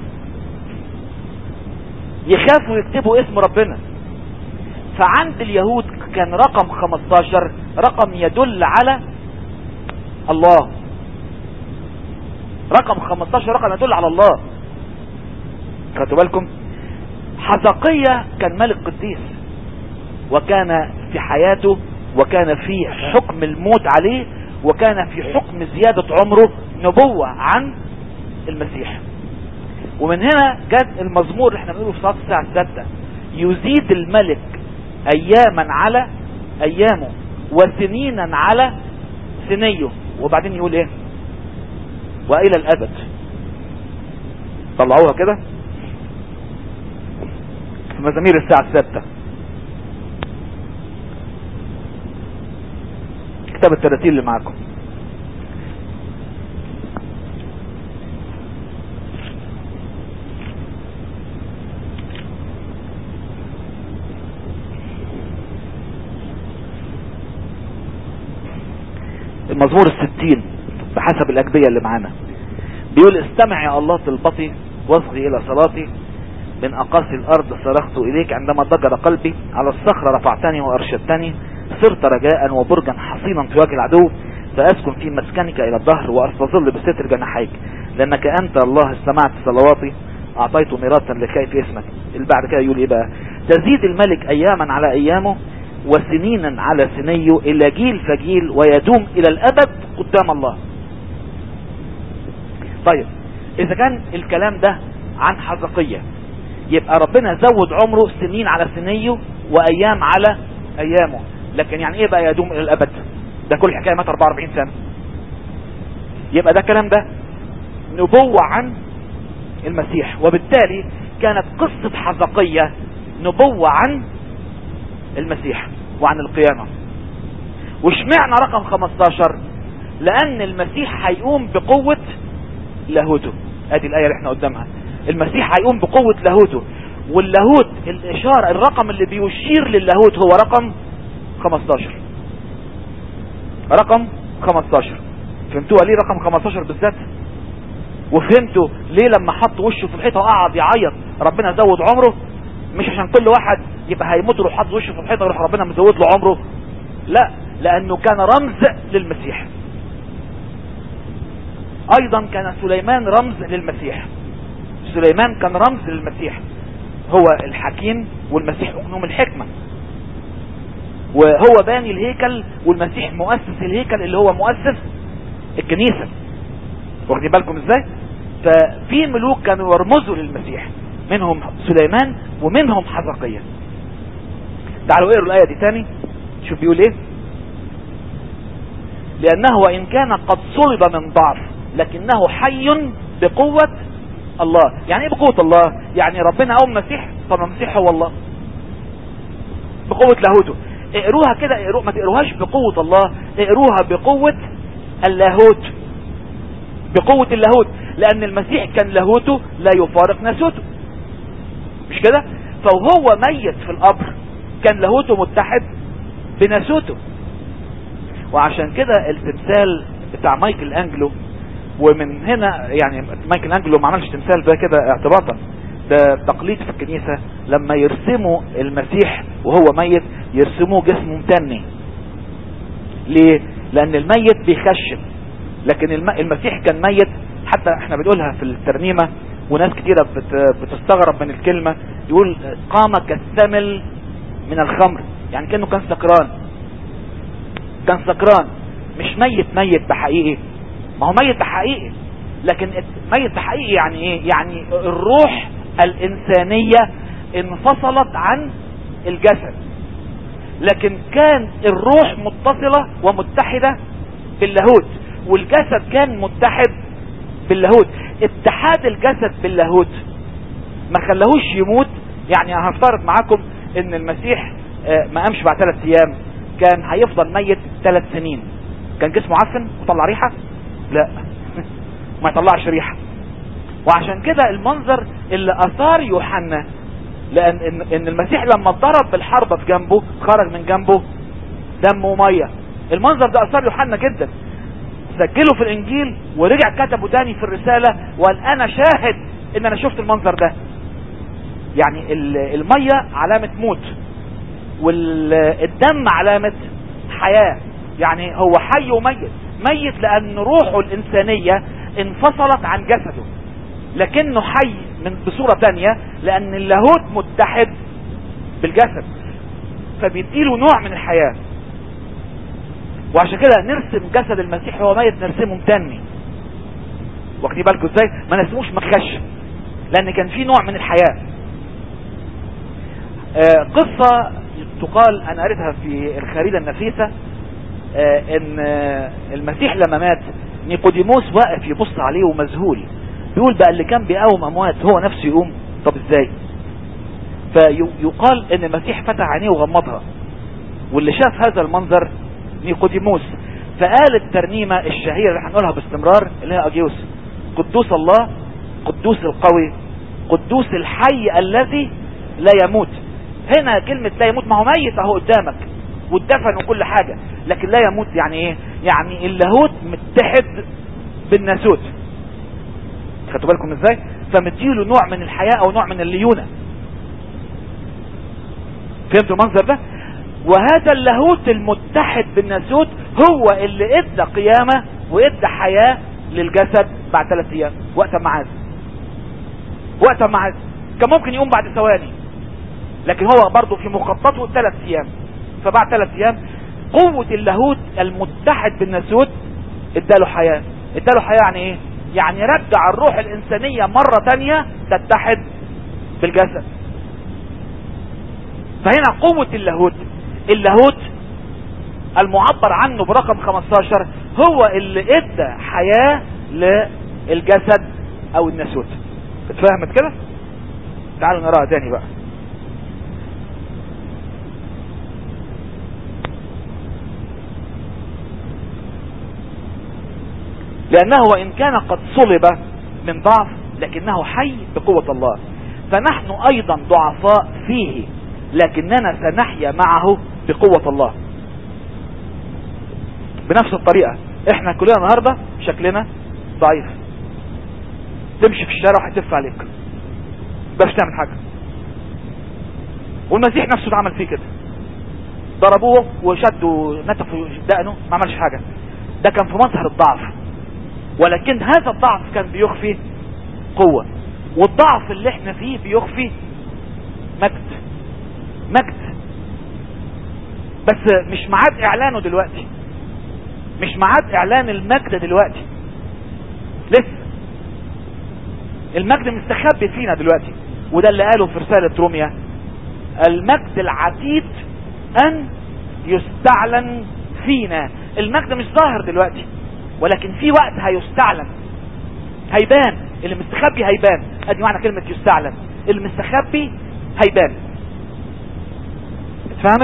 يخافوا يكتبوا اسم ربنا. فعند اليهود كان رقم 15 رقم يدل على الله، رقم 15 رقم يدل على الله. خدتوا بالكم؟ حزقية كان ملك قديس، وكان في حياته وكان في حكم الموت عليه، وكان في حكم زيادة عمره نبوة عن المسيح. ومن هنا جاء المزمور اللي احنا بنقوله في صلاة الساعة 6: يزيد الملك اياما على ايامه وسنينا على سنيه. وبعدين يقول ايه؟ والى الابد. طلعوها كده في مزامير الساعة 6، كتاب التراتيل اللي معاكم. المزمور 60 بحسب الأجبية اللي معانا بيقول: استمع يا الله طلبتي واصغي إلى صلاتي، من أقاصي الأرض صرخت إليك، عندما ضجر قلبي على الصخرة رفعتني وأرشدتني، صرت رجاء وبرجا حصينا في وجه العدو، فأسكن في مسكنك إلى الظهر وأستظل بستر جناحيك، لأنك أنت الله استمعت صلواتي، أعطيت ميراثا لخيف اسمك. اللي بعد كده يقول إيه بقى؟ تزيد الملك أياما على أيامه وسنينا على سنيه، إلى جيل فجيل ويدوم إلى الأبد قدام الله. طيب إذا كان الكلام ده عن حزقية، يبقى ربنا زود عمره سنين على سنيه وأيام على أيامه. لكن يعني إيه بقى يدوم إلى الأبد؟ ده كل حكاية مات 44 سنة. يبقى ده كلام ده نبوة عن المسيح، وبالتالي كانت قصة حزقية نبوة عن المسيح وعن القيامة. واشمعنى رقم 15؟ لأن المسيح هيقوم بقوة لاهوته. ادي الآية اللي احنا قدامها، المسيح هيقوم بقوة لاهوته، واللاهوت الإشارة الرقم اللي بيشير للاهوت هو رقم 15. رقم 15. فهمتوها ليه رقم 15 بالذات؟ وفهمتوا ليه لما حط وشه في الحيطة وقعد يعيط ربنا زود عمره؟ مش عشان كل واحد يبقى هيموت يروح حط وشه في الحيطة يروح ربنا مزود له عمره، لا، لأنه كان رمز للمسيح. ايضا كان سليمان رمز للمسيح. سليمان كان رمز للمسيح، هو الحكيم والمسيح اقنوم الحكمة، وهو باني الهيكل والمسيح مؤسس الهيكل اللي هو مؤسس الكنيسة. واخدين بالكم ازاي؟ ففي ملوك كانوا يرمزوا للمسيح، منهم سليمان ومنهم حزقية. تعالوا اقروا الآية دي تاني، شوف بيقول ايه: لأنه وإن كان قد صلب من ضعف لكنه حي بقوة الله. يعني ايه بقوة الله؟ يعني ربنا قوم مسيح، طب المسيح هو الله بقوة لاهوته. اقروها كده، ما تقروهاش بقوة الله، اقروها بقوة اللاهوت، بقوة اللاهوت، لأن المسيح كان لاهوته لا يفارق ناسوته، مش كده؟ فهو ميت في القبر كان لاهوته متحد بناسوته. وعشان كده التمثال بتاع مايكل انجلو، ومن هنا يعني مايكل انجلو ما عملش تمثال ده كده اعتباطا، ده تقليد في الكنيسة، لما يرسموا المسيح وهو ميت يرسموه جسمه متني. ليه؟ لان الميت بيخشن، لكن المسيح كان ميت. حتى احنا بنقولها في الترنيمة وناس كتيرة بتستغرب من الكلمة، يقول قام كالثمل من الخمر، يعني كأنه كان سكران، كان سكران، مش ميت بحقيقي. ما هو ميت بحقيقي، لكن ميت بحقيقي يعني ايه؟ يعني الروح الإنسانية انفصلت عن الجسد، لكن كان الروح متصلة ومتحدة باللاهوت، والجسد كان متحد باللاهوت. اتحاد الجسد باللاهوت ما خلاهوش يموت. يعني هفترض معاكم ان المسيح ما قامش بعد 3 ايام، كان هيفضل ميت 3 سنين. كان جسمه عفن وطلع ريحة؟ لا ما يطلعش ريحة. وعشان كده المنظر اللي اثار يوحنا، لان ان المسيح لما اتضرب بالحربة في جنبه خرج من جنبه دم ومية. المنظر ده اثار يوحنا جدا، سجله في الانجيل ورجع كتبه تاني في الرسالة وقال انا شاهد ان انا شفت المنظر ده. يعني المية علامة موت، والدم علامة حياة. يعني هو حي وميت. ميت لان روحه الانسانية انفصلت عن جسده، لكنه حي بصورة تانية لان اللاهوت متحد بالجسد، فبيديله نوع من الحياة. وعشان كده نرسم جسد المسيح وهو ميت نرسمه متني. واخدين بالكم ازاي؟ ما نرسموش مخش، لان كان في نوع من الحياة. قصة تقال انا قريتها في الخريدة النفيسة، ان المسيح لما مات نيقوديموس واقف يبص عليه ومذهول، بيقول بقى اللي كان بيقاوم اموات هو نفسه يقوم؟ طب ازاي؟ فيقال ان المسيح فتح عينيه وغمضها، واللي شاف هذا المنظر نيقوديموس. فقال الترنيمة الشهيرة اللي هنقولها باستمرار اللي هي اجيوس: قدوس الله، قدوس القوي، قدوس الحي الذي لا يموت. هنا كلمة لا يموت، ما هو ميت اهو قدامك واتدفن وكل حاجة، لكن لا يموت يعني ايه؟ يعني اللاهوت متحد بالناسوت. خدتوا بالكم ازاي؟ فمديله نوع من الحياة او نوع من الليونة. فهمتوا المنظر ده؟ وهذا اللاهوت المتحد بالناسوت هو اللي ادى قيامة وادى حياة للجسد بعد 3 ايام وقت معاد. كان ممكن يقوم بعد ثواني، لكن هو برضه في مخططه 3 ايام. فبعد 3 ايام قوة اللاهوت المتحد بالناسوت اداله حياة. يعني ايه؟ يعني رجع الروح الانسانية مرة تانية تتحد بالجسد. فهنا قوة اللاهوت المعبر عنه برقم 15 هو اللي ادى حياة للجسد او الناسوت. اتفهمت كده؟ تعالوا نراها تاني بقى. لأنه وإن كان قد صلب من ضعف لكنه حي بقوة الله، فنحن أيضا ضعفاء فيه لكننا سنحيا معه بقوة الله. بنفس الطريقة احنا كلنا النهاردة شكلنا ضعيف، تمشي في الشارع وهتف عليك باش تعمل حاجة. والمسيح نفسه عمل فيه كده، ضربوه وشدوا نتفوا دقنه ما عملش حاجة. ده كان في مظهر الضعف، ولكن هذا الضعف كان بيخفي قوة، والضعف اللي احنا فيه بيخفي مجد. بس مش معاد اعلانه دلوقتي، مش معاد اعلان المجد دلوقتي، لسه المجد مستخبي فينا دلوقتي. وده اللي قاله في رسالة روميا: المجد العتيد ان يستعلن فينا. المجد مش ظاهر دلوقتي، ولكن في وقت هيستعلن، هيبان. اللي مستخبي هيبان. ادي معنى كلمة يستعلن، اللي مستخبي هيبان. اتفهمت؟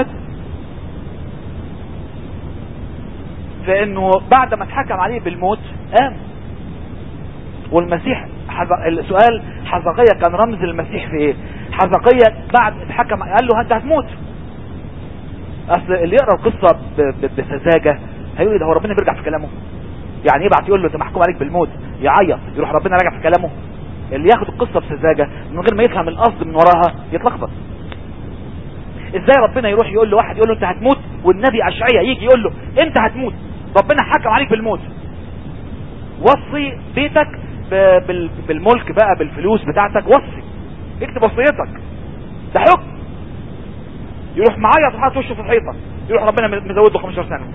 فانه بعد ما اتحكم عليه بالموت قام. والمسيح السؤال حزقية كان رمز المسيح في ايه؟ حزقية بعد اتحكم قال له انت هتموت. اصل اللي يقرأ القصة بسذاجة هيقول ده هو ربنا بيرجع في كلامه؟ يعني يبعت يقول له انت محكوم عليك بالموت يعيط، يروح ربنا راجع في كلامه؟ اللي ياخد القصة بسذاجة من غير ما يفهم القصد من وراها يتلخبط. ازاي ربنا يروح يقول له واحد يقول له انت هتموت، والنبي اشعياء يجي يقول له انت هتموت، ربنا حكم عليك بالموت، وصي بيتك بالملك بقى بالفلوس بتاعتك، وصي اكتب وصيتك، ده حكم. يروح معيط وحاطط وشه في الحيطه، يروح ربنا مزود له 15 سنه.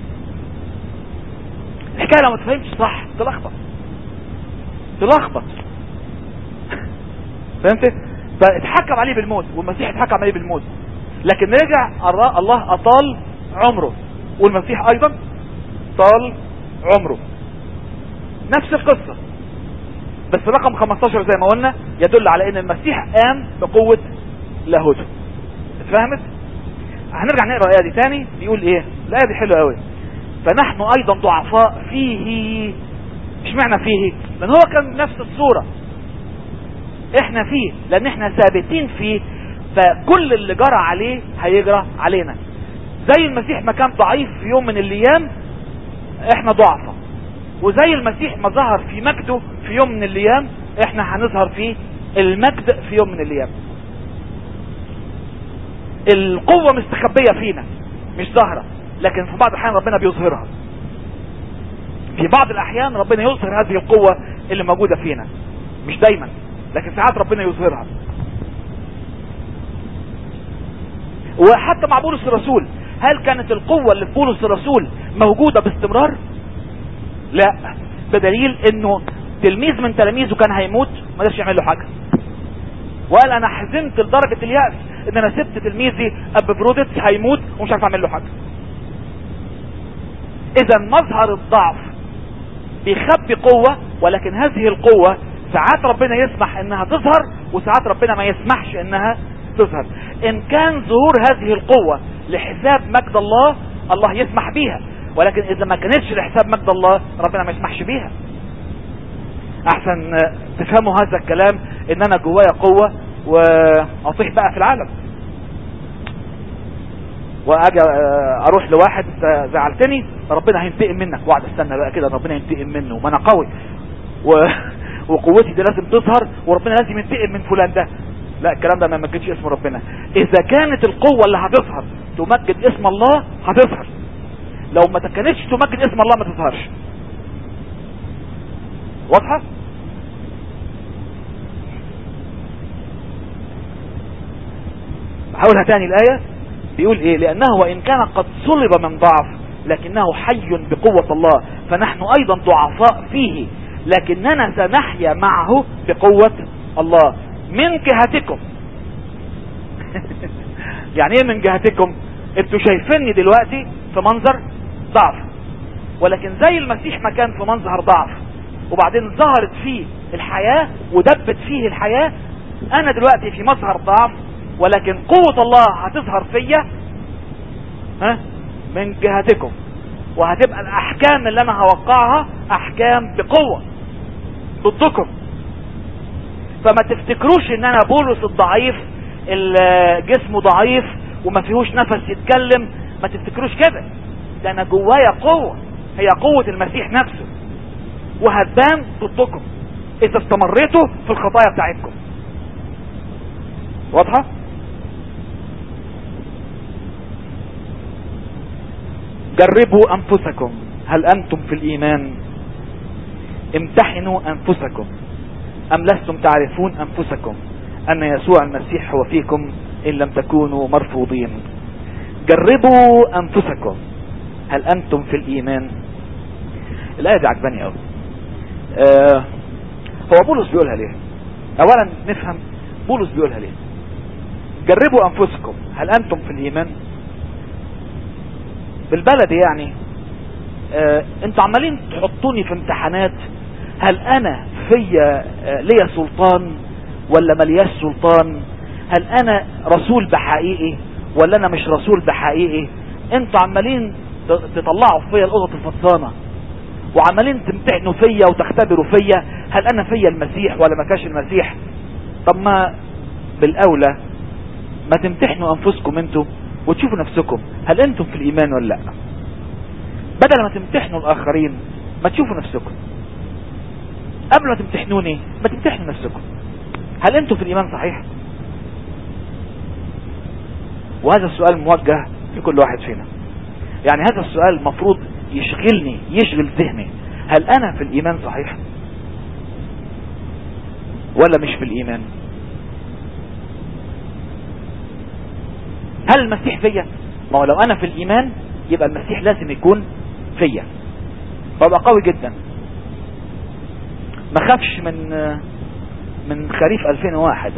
الحكايه لو ما تفهمش صح تلخبط. فهمت؟ فاتحكم عليه بالموت، والمسيح اتحكم عليه بالموت، لكن رجع الله اطال عمره، والمسيح ايضا طال عمره. نفس القصة، بس رقم 15 زي ما قلنا يدل على ان المسيح قام بقوة لاهوته. اتفهمت؟ هنرجع نقرأ الآية دي تاني. بيقول ايه الآية دي؟ حلوة قوي. فنحن ايضا ضعفاء فيه. مش معنى فيه؟ لان هو كان نفس الصورة، احنا فيه لان احنا ثابتين فيه، فكل اللي جرى عليه هيجرى علينا. زي المسيح ما كان ضعيف في يوم من الايام، احنا ضعفاء. وزي المسيح ما ظهر في مجده في يوم من الايام، احنا هنظهر في المجد في يوم من الايام. القوة مستخبية فينا مش ظاهرة، لكن في بعض الاحيان ربنا بيظهرها. في بعض الاحيان ربنا يظهر هذه القوة اللي موجودة فينا، مش دايما، لكن ساعات ربنا يظهرها. وحتى مع بولس الرسول، هل كانت القوة اللي في بولس الرسول موجودة باستمرار؟ لا، بدليل انه تلميذ من تلاميذه كان هيموت ما قدرش يعمل له حاجة، وقال انا حزنت لدرجة اليأس ان انا سبت تلميذي ابفروديتس هيموت ومش عارف اعمل له حاجة. اذا مظهر الضعف بيخبي قوة، ولكن هذه القوة ساعات ربنا يسمح انها تظهر، وساعات ربنا ما يسمحش انها تظهر. ان كان ظهور هذه القوة لحساب مجد الله، الله يسمح بيها، ولكن اذا ما كانتش لحساب مجد الله ربنا ما يسمحش بيها. احسن تفهموا هذا الكلام، ان انا جوايا قوة واطيح بقى في العالم، واجي اروح لواحد زعلتني ربنا هينتقم منك، واقعد استنى بقى كده ربنا ينتقم منه، ما انا قوي وقوتي دي لازم تظهر، وربنا لازم ينتقم من فلان ده. لا، الكلام ده ما يمجدش اسم ربنا. اذا كانت القوة اللي هتظهر تمجد اسم الله هتظهر، لو ما كانتش تمجد اسم الله ما تظهرش. واضحة؟ هقولها تاني. الآية بيقول ايه؟ لانه وان كان قد صلب من ضعف لكنه حي بقوة الله، فنحن ايضا ضعفاء فيه لكننا سنحيا معه بقوة الله من جهتكم. يعني ايه من جهتكم؟ انتوا شايفيني دلوقتي في منظر ضعف، ولكن زي المسيح ما كان في منظر ضعف وبعدين ظهرت فيه الحياة ودبت فيه الحياة، انا دلوقتي في مظهر ضعف، ولكن قوة الله هتظهر فيا من جهتكم، وهتبقى الاحكام اللي انا هوقعها احكام بقوة ضدكم. فما تفتكروش ان انا بولس الضعيف جسمه ضعيف وما فيهوش نفس يتكلم، ما تفتكروش كده. ده انا جوايا قوة، هي قوة المسيح نفسه، وهتبان ضدكم اذا استمريتوا في الخطايا بتاعتكم. واضحة؟ جربوا انفسكم هل انتم في الايمان، امتحنوا انفسكم ام لستم تعرفون انفسكم ان يسوع المسيح هو فيكم ان لم تكونوا مرفوضين. جربوا انفسكم هل انتم في الايمان. الايه دي عجباني قوي. هو بولس بيقولها ليه؟ اولا نفهم بولس بيقولها ليه. جربوا انفسكم هل انتم في الايمان. بالبلد يعني انتوا عمالين تحطوني في امتحانات، هل انا فيا ليا سلطان ولا ملياش سلطان، هل انا رسول بحقيقي ولا انا مش رسول بحقيقي. انتوا عمالين تطلعوا فيا القطط الفطانة، وعمالين تمتحنوا فيا وتختبروا فيا هل انا فيا المسيح ولا ما كاش المسيح. طب ما بالاولى ما تمتحنوا انفسكم انتوا وتشوفوا نفسكم هل انتم في الايمان ولا لا، بدل ما تمتحنوا الاخرين ما تشوفوا نفسكم. قبل ما تمتحنوني ما تمتحنوا نفسكم، هل انتم في الايمان صحيح؟ وهذا السؤال موجه لكل واحد فينا. يعني هذا السؤال مفروض يشغلني، يشغل ذهني. هل انا في الايمان صحيح ولا مش في الايمان؟ هل المسيح فيا؟ ما هو لو انا في الايمان يبقى المسيح لازم يكون فيا، ببقى قوي جدا، ما خافش من خريف 2001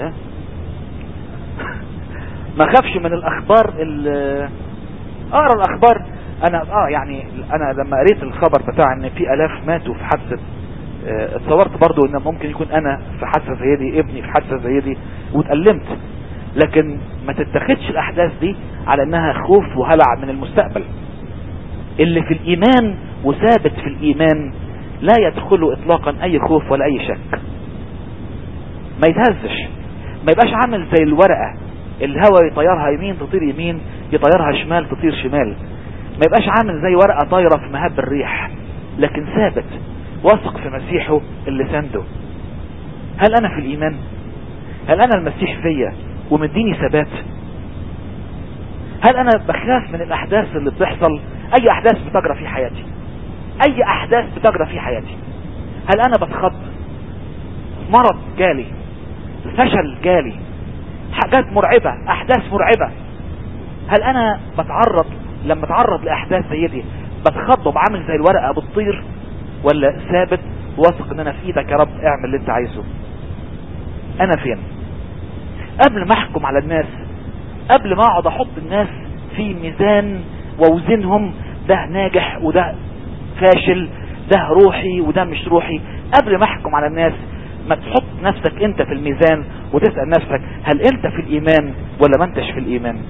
ما خافش من الاخبار اقرا الاخبار. انا يعني انا لما قريت الخبر بتاع ان في الاف ماتوا في حادثه، اتصورت برضو ان ممكن يكون انا في حادثه زي دي، ابني في حادثه زي دي، واتألمت. لكن ما تتخذش الاحداث دي على انها خوف وهلع من المستقبل. اللي في الايمان وثابت في الايمان لا يدخله اطلاقا اي خوف ولا اي شك، ما يتهزش، ما يبقاش عامل زي الورقة الهواء يطيرها يمين تطير يمين، يطيرها شمال تطير شمال. ما يبقاش عامل زي ورقة طايرة في مهب الريح، لكن ثابت واثق في مسيحه اللي سنده. هل انا في الايمان؟ هل انا المسيح فيا ومديني ثبات؟ هل انا بخاف من الاحداث اللي بتحصل؟ اي احداث بتجرى في حياتي، اي احداث بتجرى في حياتي، هل انا بتخض؟ مرض جالي، فشل جالي، حاجات مرعبة، احداث مرعبة، هل انا بتعرض لما اتعرض لاحداث زي دي بتخض وبعمل زي الورقة بتطير، ولا ثابت واثق ان انا في ايدك يا رب اعمل اللي انت عايزه؟ انا فين؟ قبل ما احكم على الناس، قبل ما اقعد احط الناس في ميزان واوزنهم، ده ناجح وده فاشل، ده روحي وده مش روحي، قبل ما احكم على الناس ما تحط نفسك انت في الميزان وتسأل نفسك هل انت في الايمان ولا ما انتش في الايمان؟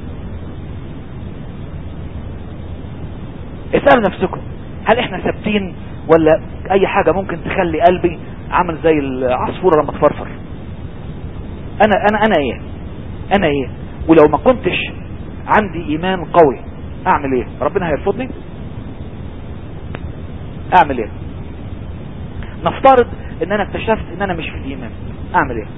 اسألوا نفسكم هل احنا ثابتين، ولا اي حاجة ممكن تخلي قلبي عامل زي العصفورة لما تفرفر؟ انا ايه؟ ولو ما كنتش عندي ايمان قوي اعمل ايه؟ ربنا هيرفضني؟ اعمل ايه؟ نفترض ان انا اكتشفت ان انا مش في الايمان، اعمل ايه؟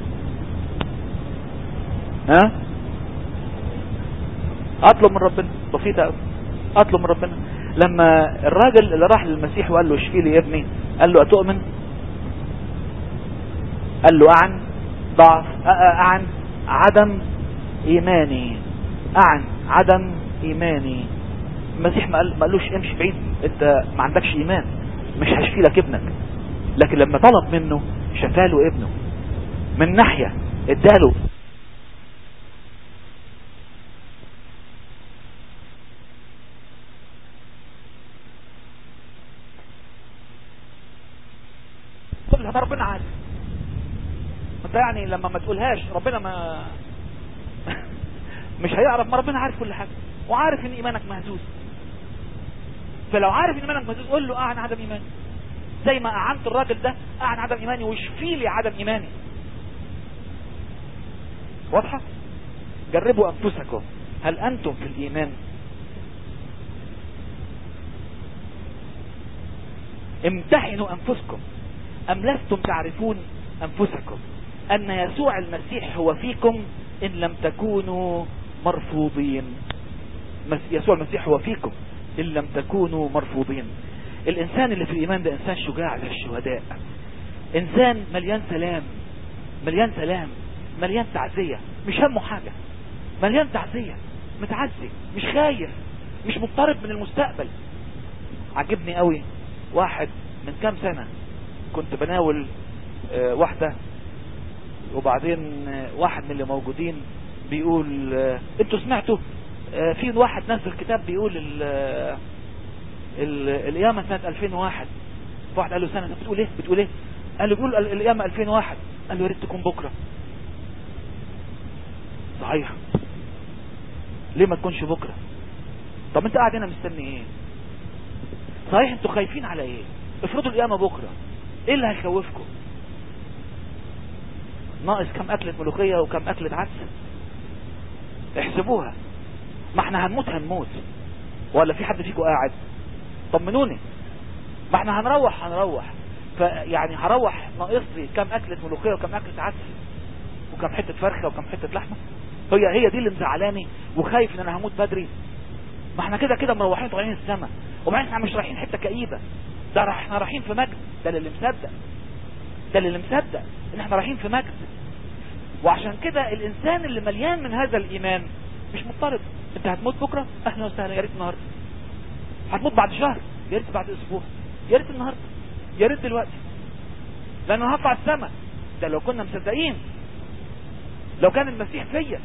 اطلب من ربنا، بسيطة قوي، اطلب من ربنا. لما الراجل اللي راح للمسيح وقال له اشفي لي يا ابني، قال له اتؤمن؟ قال له عن ضعف، عن عدم ايماني، عن عدم ايماني. المسيح ما قالوش امشي بعيد، انت ما عندكش ايمان مش هشفي لك ابنك. لكن لما طلب منه شفاله ابنه. من ناحية اداله قلها ربنا عارف. انت يعني لما ما تقولهاش ربنا ما مش هيعرف، ما ربنا عارف كل حاجة وعارف ان ايمانك مهزوز. فلو عارف ان ايمانك مهزوز قول له اعن عدم ايماني، زي ما اعنت الراجل ده اعن عدم ايماني واشفي لي عدم ايماني. واضحة؟ جربوا انفسكم هل انتم في الايمان؟ امتحنوا انفسكم ام لستم تعرفون انفسكم ان يسوع المسيح هو فيكم ان لم تكونوا مرفوضين. يسوع المسيح هو فيكم ان لم تكونوا مرفوضين. الانسان اللي في الايمان ده انسان شجاع زي الشهداء، انسان مليان سلام، مليان سلام، مليان تعزية، مش همه حاجة، مليان تعزية، متعزي، مش خايف، مش مضطرب من المستقبل. عجبني قوي واحد من كام سنة كنت بناول واحدة، وبعدين واحد من اللي موجودين بيقول انتوا سمعتوا في واحد نزل كتاب بيقول القيامة سنة 2001. واحد قال له سنة بتقول ايه؟ قال له بيقول القيامة 2001. قال له يا ريت تكون بكرة. صحيح، ليه ما تكونش بكرة؟ طب انت قاعد هنا مستني ايه؟ صحيح انتوا خايفين على ايه؟ افرضوا القيامة بكرة، ايه اللي هيخوفكم؟ ناقص كم اكلة ملوخية وكم اكلة عدس؟ احسبوها. ما احنا هنموت ولا في حد فيكم قاعد؟ طمنوني. ما احنا هنروح فيعني هروح ناقص لي كم اكلة ملوخية وكم اكلة عدس وكم حتة فرخة وكم حتة لحمة؟ هي دي اللي مزعلاني وخايف ان انا هموت بدري. ما احنا كده مروحين طالعين السما، وبعدين احنا مش رايحين حتة كئيبة، ده احنا رايحين في مجد. ده اللي مصدق ان احنا رايحين في مجد. وعشان كده الانسان اللي مليان من هذا الايمان مش مضطرب. انت هتموت بكرة؟ اهلا وسهلا، يا ريت النهاردة. هتموت بعد شهر؟ يا ريت بعد اسبوع. يا ريت النهاردة، يا ريت دلوقتي، لانه هطلع السما. ده لو كنا مصدقين، لو كان المسيح فيا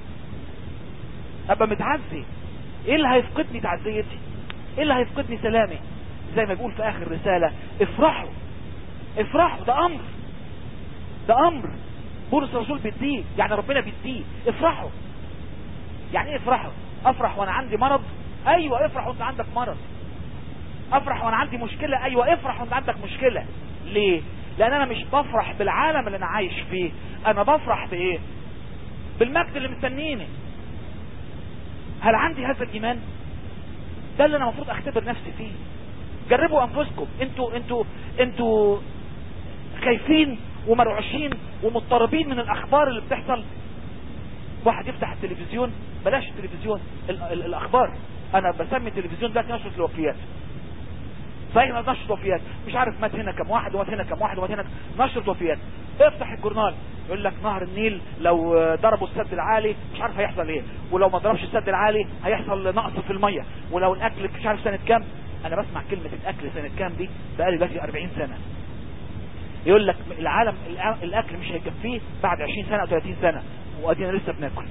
ابقى متعزي. ايه اللي هيفقدني تعزيتي؟ ايه اللي هيفقدني سلامي؟ زي ما بيقول في اخر رسالة افرحوا. افرحوا، ده امر بولس الرسول بيديه، يعني ربنا بيديه. افرحوا. يعني ايه افرحوا؟ افرح وانا عندي مرض؟ ايوه افرح وانت عندك مرض. افرح وانا عندي مشكلة؟ ايوه افرح وانت عندك مشكلة. ليه؟ لان انا مش بفرح بالعالم اللي انا عايش فيه، انا بفرح بايه؟ بالمجد اللي مستنيني. هل عندي هذا الايمان؟ ده اللي انا المفروض اختبر نفسي فيه. جربوا انفسكم. انتوا خايفين ومرعوشين ومضطربين من الاخبار اللي بتحصل. واحد يفتح التلفزيون، بلاش التلفزيون، الاخبار. انا بسمي التلفزيون ده نشرة الوفيات. صحيح نشرة وفيات، مش عارف مات هنا كم واحد ومات هنا كم واحد ومات هنا نشرة وفيات. افتح الجورنال يقول لك نهر النيل لو ضربوا السد العالي مش عارف هيحصل ايه، ولو ما ضربش السد العالي هيحصل نقص في المية، ولو الاكل مش عارف سنة كام. انا بسمع كلمة الاكل سنة كام دي بقالي دلوقتي 40 سنة. يقول لك العالم الاكل مش هيكفيه بعد 20 سنة او 30 سنة، وادينا لسه بناكل.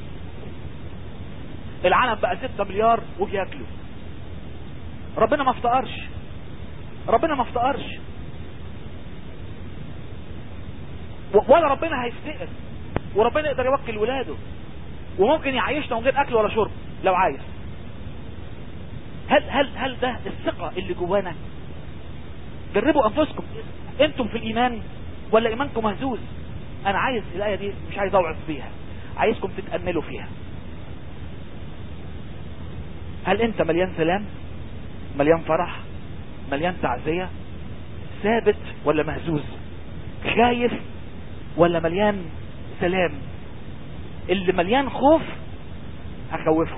العالم بقى 6 مليار وبياكلوا. ربنا ما افتقرش، ربنا ما افتقرش، ولا ربنا هيفتقر. وربنا يقدر يوكل ولاده، وممكن يعيشنا من غير اكل ولا شرب لو عايز. هل ده الثقة اللي جوانا؟ جربوا انفسكم، انتم في الايمان ولا ايمانكم مهزوز؟ انا عايز الاية دي، مش عايز اوعظ بيها، عايزكم تتأملوا فيها. هل انت مليان سلام، مليان فرح، مليان تعزية، ثابت ولا مهزوز، خايف ولا مليان سلام؟ اللي مليان خوف هخوفه.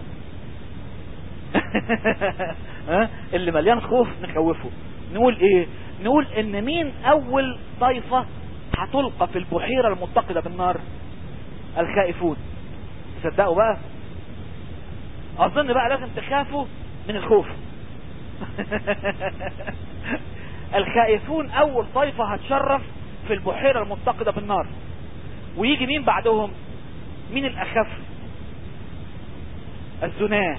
اللي مليان خوف نخوفه. نقول ايه؟ نقول ان مين اول طائفة هتلقى في البحيرة المتقدة بالنار؟ الخائفون. تصدقوا بقى؟ اظن بقى لازم تخافوا من الخوف. الخائفون اول طائفة هتشرف في البحيرة المتقدة بالنار. ويجي مين بعدهم؟ مين الاخف؟ الزناه.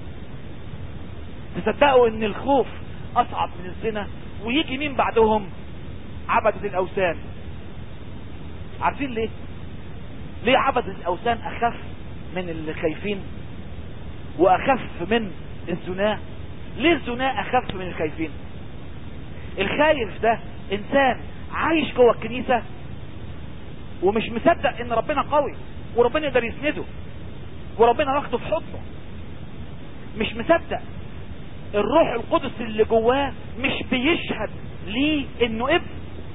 تصدقوا ان الخوف اصعب من الزنا؟ ويجي مين بعدهم؟ عبدة الاوثان. عارفين ليه؟ ليه عبدة الاوثان اخف من الخايفين واخف من الزناه؟ ليه الزناه اخف من الخايفين؟ الخايف ده انسان عايش جوه الكنيسة ومش مصدق ان ربنا قوي وربنا يقدر يسنده وربنا واخده في حضنه. مش مصدق الروح القدس اللي جواه مش بيشهد ليه انه ابن.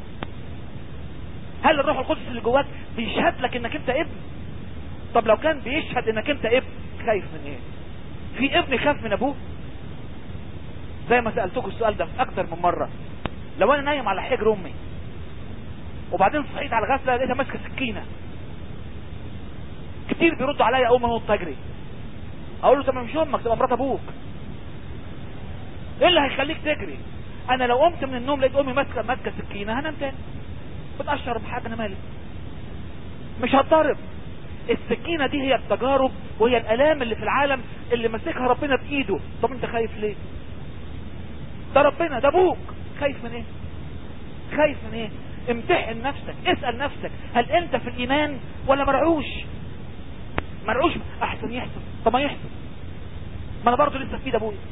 هل الروح القدس اللي جواك بيشهد لك انك انت ابن؟ طب لو كان بيشهد انك انت ابن، خايف من ايه؟ في ابن خاف من ابوه؟ زي ما سألتكم السؤال ده اكتر من مرة. لو انا نايم على حجر امي وبعدين صحيت على الغسله لقيتها ماسكه سكينه، كتير بيردوا عليا اول ما نط اجري. اقول له طب مش امك، تبقى مرات ابوك. ايه اللي هيخليك تجري؟ انا لو قمت من النوم لقيت امي ماسكه سكينه هنام تاني، بتقشر بحاجه، انا مالي، مش هتضرب. السكينه دي هي التجارب وهي الالام اللي في العالم اللي ماسكها ربنا بايده. طب انت خايف ليه؟ ده ربنا، ده ابوك، خايف من ايه؟ خايف من ايه؟ امتحن نفسك، اسأل نفسك، هل انت في الايمان ولا مرعوش؟ مرعوش احسن يحصل. طب ما يحصل، ما انا برضه لسه في ايد ابويا.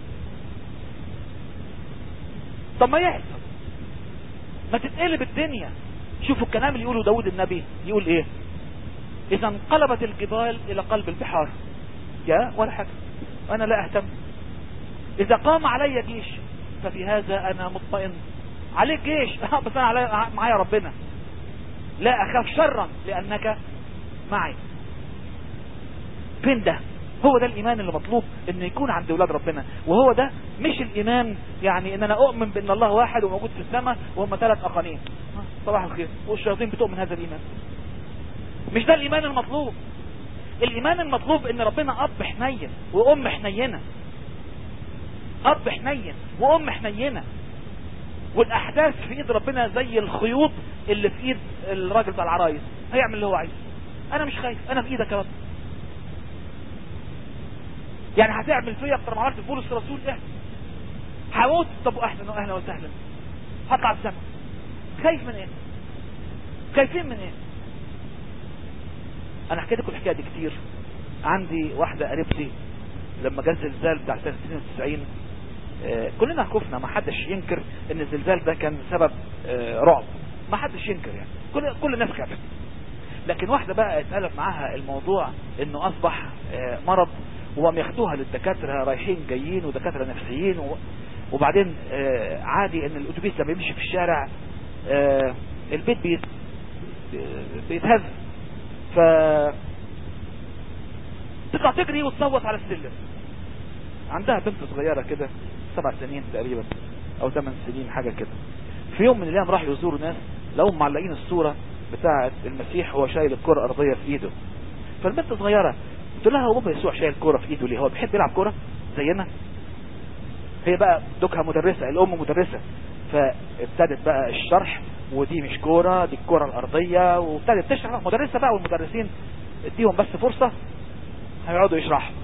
طب ما يحصل، ما تتقلب الدنيا. شوفوا الكلام اللي يقوله داود النبي، يقول ايه؟ اذا انقلبت الجبال الى قلب البحار، يا ولا حاجة، انا لا اهتم. اذا قام علي جيش ففي هذا انا مطمئن. عليك جيش بس انا معايا ربنا، لا اخاف شرا لانك معي. فين ده؟ هو ده الايمان اللي مطلوب ان يكون عند اولاد ربنا. وهو ده مش الايمان يعني ان انا اؤمن بان الله واحد وموجود في السماء وهم 3 اقانيم صباح الخير والشياطين بتؤمن هذا الايمان. مش ده الايمان المطلوب. الايمان المطلوب ان ربنا اب حنين وام حنينه، اب حنين وام حنينه. والاحداث في ايد ربنا زي الخيوط اللي في ايد الراجل بتاع العرايس، هيعمل اللي هو عايزه. انا مش خايف، انا في ايدك يا رب. يعني هتعمل فيا اكتر ما عملت في بولس الرسول؟ ايه هموت؟ طب اهلا واهلا وسهلا، هطلع السما. خايف من ايه؟ خايفين من ايه؟ انا حكيت لكم الحكايه دي كتير. عندي واحده قريبتي لما جه الزلزال بتاع سنه 92، كلنا خفنا، ما حدش ينكر ان الزلزال ده كان سبب رعب، ما حدش ينكر يعني، كل الناس خافت. لكن واحده بقى اتقلب معاها الموضوع انه اصبح مرض، وهم ياخدوها للدكاتره رايحين جايين ودكاتره نفسيين، وبعدين عادي ان الاتوبيس لما يمشي في الشارع البيت بيتهز، ف تطلع تجري وتصوت على السلم. عندها بنت صغيرة كده 7 سنين تقريبا او 8 سنين حاجة كده. في يوم من الايام راحوا يزوروا ناس، لقوا معلقين الصورة بتاعة المسيح وهو شايل الكرة الارضية في ايده. فالبنت صغيرة قلت لها هو بابا يسوع شايل كرة في ايده ليه؟ هو بيحب يلعب كرة زينا؟ هي بقى دوكها مدرسة، الام مدرسة، فابتدت بقى الشرح، ودي مش كورة، دي الكرة الارضية، وابتدت تشرح مدرسة بقى، والمدرسين اديهم بس فرصة هيقعدوا يشرحوا.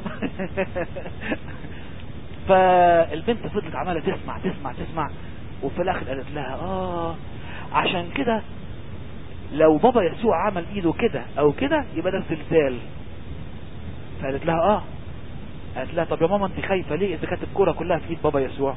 فالبنت فضلت عمالة تسمع تسمع تسمع، وفي الاخر قالت لها عشان كده لو بابا يسوع عمل ايده كده او كده يبقى ده زلزال. فقالت لها قالت لها طب يا ماما انت خايفة ليه اذا كانت الكرة كلها في ايد بابا يسوع؟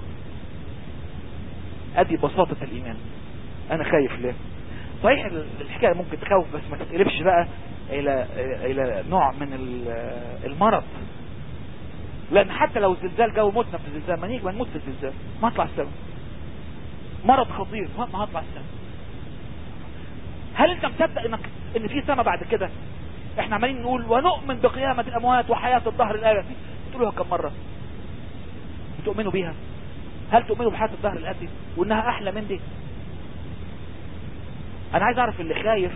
ادي بساطة الايمان. انا خايف ليه؟ صحيح الحكاية ممكن تخوف، بس ما تتقلبش بقى الى نوع من المرض. لان حتى لو الزلزال جو موتنا في الزلزال، ما نيجي نموت في الزلزال ما هطلع السما. مرض خطير ما هطلع السما. هل انت مصدق ان في سما بعد كده؟ احنا عمالين نقول ونؤمن بقيامة الاموات وحياة الظهر الآتي، بتقولوها كم مرة؟ بتؤمنوا بيها؟ هل تؤمنوا بحياة الظهر الآتي وانها احلى من دي؟ انا عايز اعرف اللي خايف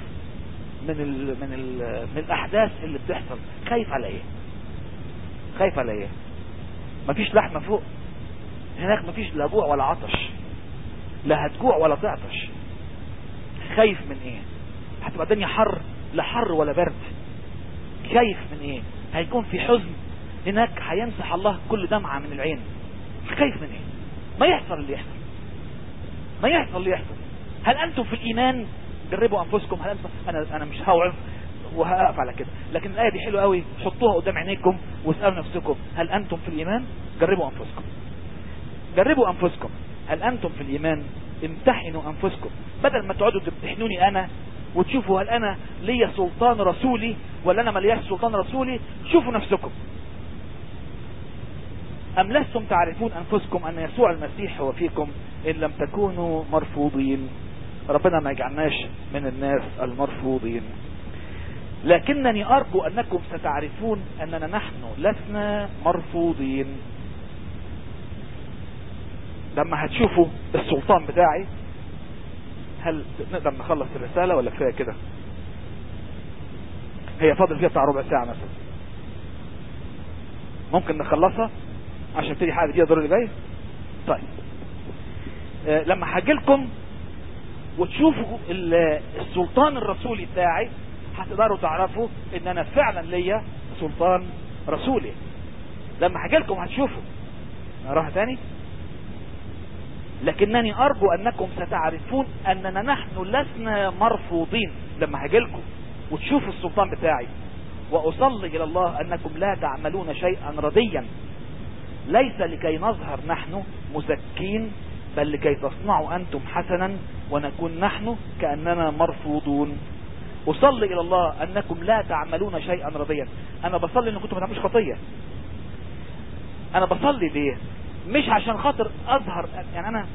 من الاحداث اللي بتحصل، خايف على ايه؟ خايف على ايه؟ مفيش لحمة فوق هناك، مفيش لا جوع ولا عطش، لا هتجوع ولا تعطش. خايف من ايه؟ هتبقى الدنيا حر، لا حر ولا برد. خايف من ايه؟ هيكون في حزن هناك، هيمسح الله كل دمعة من العين. خايف من ايه؟ ما يحصل اللي يحصل، ما يحصل اللي يحصل. هل انتم في الايمان؟ جربوا انفسكم. هل انتم انا مش هوعظ وهقف على كده، لكن الآية دي حلوة قوي، حطوها قدام عينيكم واسألوا نفسكم هل أنتم في الإيمان؟ جربوا أنفسكم، جربوا أنفسكم. هل أنتم في الإيمان؟ امتحنوا أنفسكم، بدل ما تقعدوا تمتحنوني أنا وتشوفوا هل أنا ليا سلطان رسولي ولا أنا ملياش سلطان رسولي. شوفوا نفسكم. أم لستم تعرفون أنفسكم أن يسوع المسيح هو فيكم إن لم تكونوا مرفوضين؟ ربنا ما يجعلناش من الناس المرفوضين. لكنني أرجو أنكم ستعرفون أننا نحن لسنا مرفوضين. لما هتشوفوا السلطان بتاعي، هل نقدر نخلص الرسالة ولا كفاية كده؟ هي فاضل فيها بتاع ربع ساعة مثلا، ممكن نخلصها عشان تيجي حاجة جديدة الدور اللي جاي. طيب لما هاجيلكم وتشوفوا السلطان الرسولي بتاعي، هتقدروا تعرفوا ان انا فعلا ليا سلطان رسولي. لما هاجيلكم هتشوفوا. نراها تاني. لكنني ارجو انكم ستعرفون اننا نحن لسنا مرفوضين. لما هاجيلكم وتشوفوا السلطان بتاعي، واصلي الى الله انكم لا تعملون شيئا رديا، ليس لكي نظهر نحن مزكين، بل لكي تصنعوا انتم حسنا ونكون نحن كأننا مرفوضون. أصلي إلى الله أنكم لا تعملون شيئا رضيا. أنا بصلي أنكم ما تعملوش خطية. أنا بصلي ليه؟ مش عشان خاطر أظهر، يعني أنا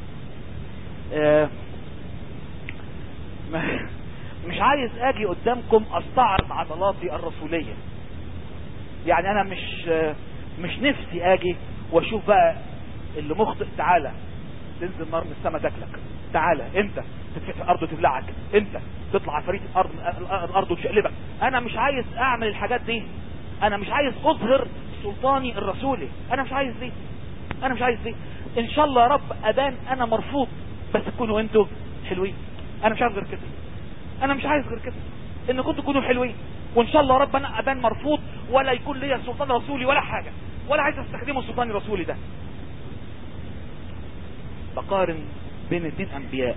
مش عايز أجي قدامكم أستعرض عضلاتي الرسولية. يعني أنا مش نفسي أجي وأشوف بقى اللي مخطئ تعالى تنزل نار من السماء تاكلك، تعالى انت تتفتح الارض وتبلعك، انت تطلع عفاريت الارض وتشقلبك. انا مش عايز اعمل الحاجات دي. انا مش عايز اظهر سلطاني الرسولي. انا مش عايز دي. انا مش عايز دي. ان شاء الله يا رب ابان انا مرفوض بس تكونوا انتوا حلوين. انا مش عايز غير كده، انا مش عايز غير كده، ان كنتوا تكونوا حلوين. وان شاء الله ربنا ابان مرفوض ولا يكون ليا سلطان رسولي ولا حاجة، ولا عايز استخدمه سلطان رسولي ده. بقارن بين 2 انبياء.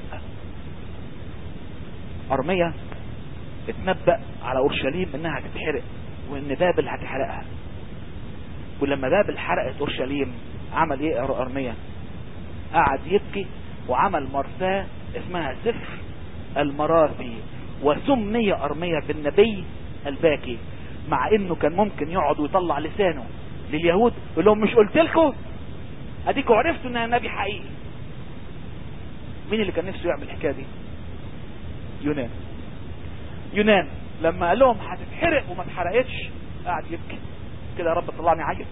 ارميا اتنبأ على اورشليم انها هتتحرق وان بابل هتحرقها. ولما بابل حرقت اورشليم عمل ايه ارميا؟ قعد يبكي وعمل مرثاة اسمها سفر المراثي، وسمي ارميا بالنبي الباكي، مع انه كان ممكن يقعد ويطلع لسانه لليهود يقول لهم مش قلت لكم؟ اديكوا عرفتوا ان انا نبي حقيقي. مين اللي كان نفسه يعمل الحكايه دي؟ يونان لما قال لهم هتتحرق وما اتحرقتش قاعد يبكي كده، يا رب طلعني عيل.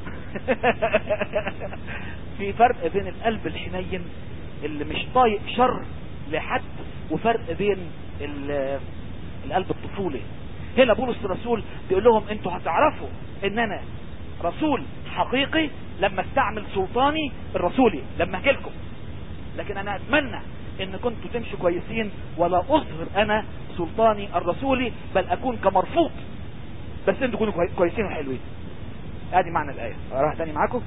في فرق بين القلب الحنين اللي مش طايق شر لحد، وفرق بين القلب الطفولي. هنا بولس الرسول بيقول لهم انتوا هتعرفوا ان انا رسول حقيقي لما استعمل سلطاني الرسولي لما اجيلكم، لكن انا اتمنى ان كنتوا تمشوا كويسين ولا اظهر انا سلطاني الرسولي، بل اكون كمرفوض، بس انتوا تكونوا كويسين وحلوين. ادي معنى الايه. اقراها تاني معاكم.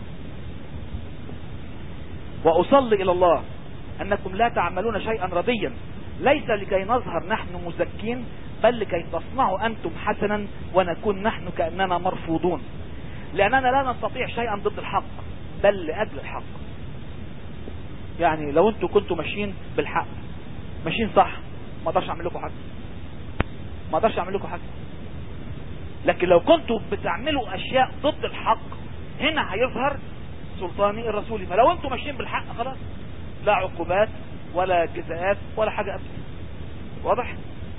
واصلي الى الله انكم لا تعملون شيئا رديا، ليس لكي نظهر نحن مزكين، بل لكي تصنعوا انتم حسنا ونكون نحن كأننا مرفوضون، لاننا لا نستطيع شيئا ضد الحق بل لاجل الحق. يعني لو انتوا كنتوا ماشيين بالحق، ماشيين صح، ما اقدرش اعمل لكم حاجه، ما اقدرش اعمل لكم حاجه. لكن لو كنتوا بتعملوا اشياء ضد الحق، هنا هيظهر سلطاني الرسولي. ما لو انتوا ماشيين بالحق خلاص، لا عقوبات ولا جزاءات ولا حاجه ابدا. واضح؟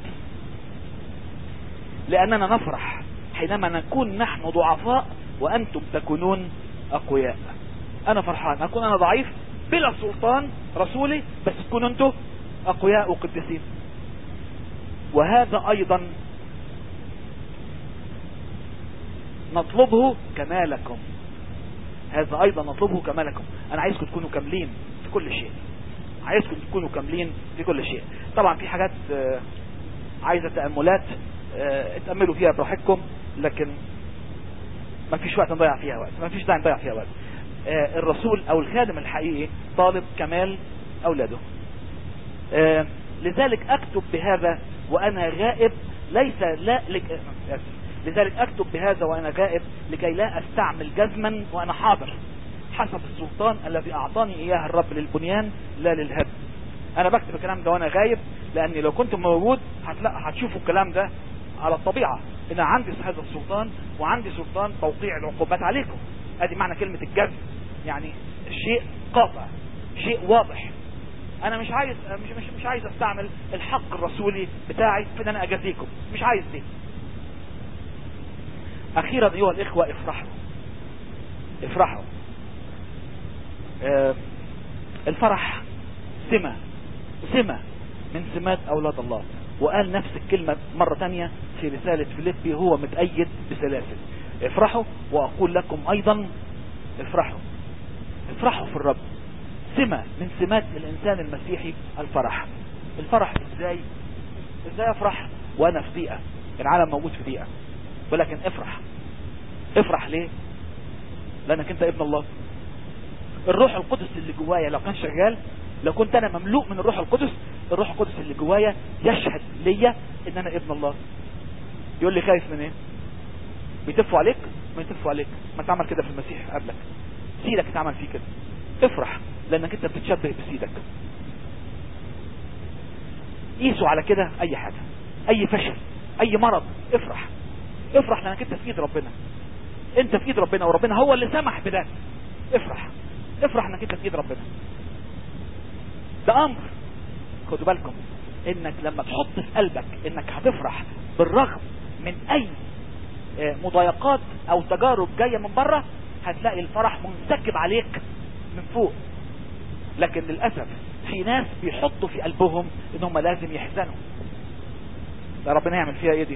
لاننا نفرح حينما نكون نحن ضعفاء وانتم تكونون اقوياء. انا فرحان اكون انا ضعيف بلا سلطان رسولي، بس تكونوا انتوا اقوياء وقدسين. وهذا ايضا نطلبه كمالكم، هذا ايضا نطلبه كمالكم. انا عايزكم تكونوا كاملين في كل شيء، عايزكم تكونوا كاملين في كل شيء. طبعا في حاجات عايزة تأملات، اتأملوا فيها براحتكم، لكن ما فيش وقت نضيع فيها وقت، ما فيش داعي نضيع فيها وقت. الرسول او الخادم الحقيقي طالب كمال اولاده. لذلك اكتب بهذا وانا غائب، لذلك اكتب بهذا وانا غائب لكي لا استعمل جزما وانا حاضر، حسب السلطان الذي اعطاني اياه الرب للبنيان لا للهدم. انا بكتب الكلام ده وانا غايب، لاني لو كنت موجود هتشوفوا الكلام ده على الطبيعة، ان عندي هذا السلطان وعندي سلطان توقيع العقوبات عليكم. ادي معنى كلمة الجزم، يعني شيء قاطع، شيء واضح. انا مش عايز استعمل الحق الرسولي بتاعي في ان انا اجازيكم، مش عايز دي. اخيرا ايها الاخوة افرحوا. الفرح سمة من سمات اولاد الله. وقال نفس الكلمة مرة تانية في رسالة فيليبي، هو متأيد بسلاسل. افرحوا، واقول لكم ايضا افرحوا في الرب. سمة من سمات الانسان المسيحي الفرح. ازاي افرح وانا في ضيقة؟ العالم موجود في ضيقة، ولكن افرح ليه؟ لانك انت ابن الله. الروح القدس اللي جوايا لو كان شغال، لو كنت انا مملوء من الروح القدس اللي جوايا يشهد ليا ان انا ابن الله. يقول لي خايف من ايه؟ بيتفوا عليك؟ ما يتفوا عليك، ما تعمل كده في المسيح قبلك، سيدك تعمل فيه كده. افرح لانك انت بتتشبه بسيدك. قيسوا على كده اي حاجة، اي فشل، اي مرض، افرح لانك انت في ايد ربنا. انت في ايد ربنا، وربنا هو اللي سمح بده. افرح انك انت في ايد ربنا. ده امر، خدوا بالكم انك لما تحط في قلبك انك هتفرح بالرغم من اي مضايقات او تجارب جاية من بره، هتلاقي الفرح منسكب عليك من فوق. لكن للأسف في ناس بيحطوا في قلبهم انهم لازم يحزنوا. ده ربنا يعمل فيها ايه دي؟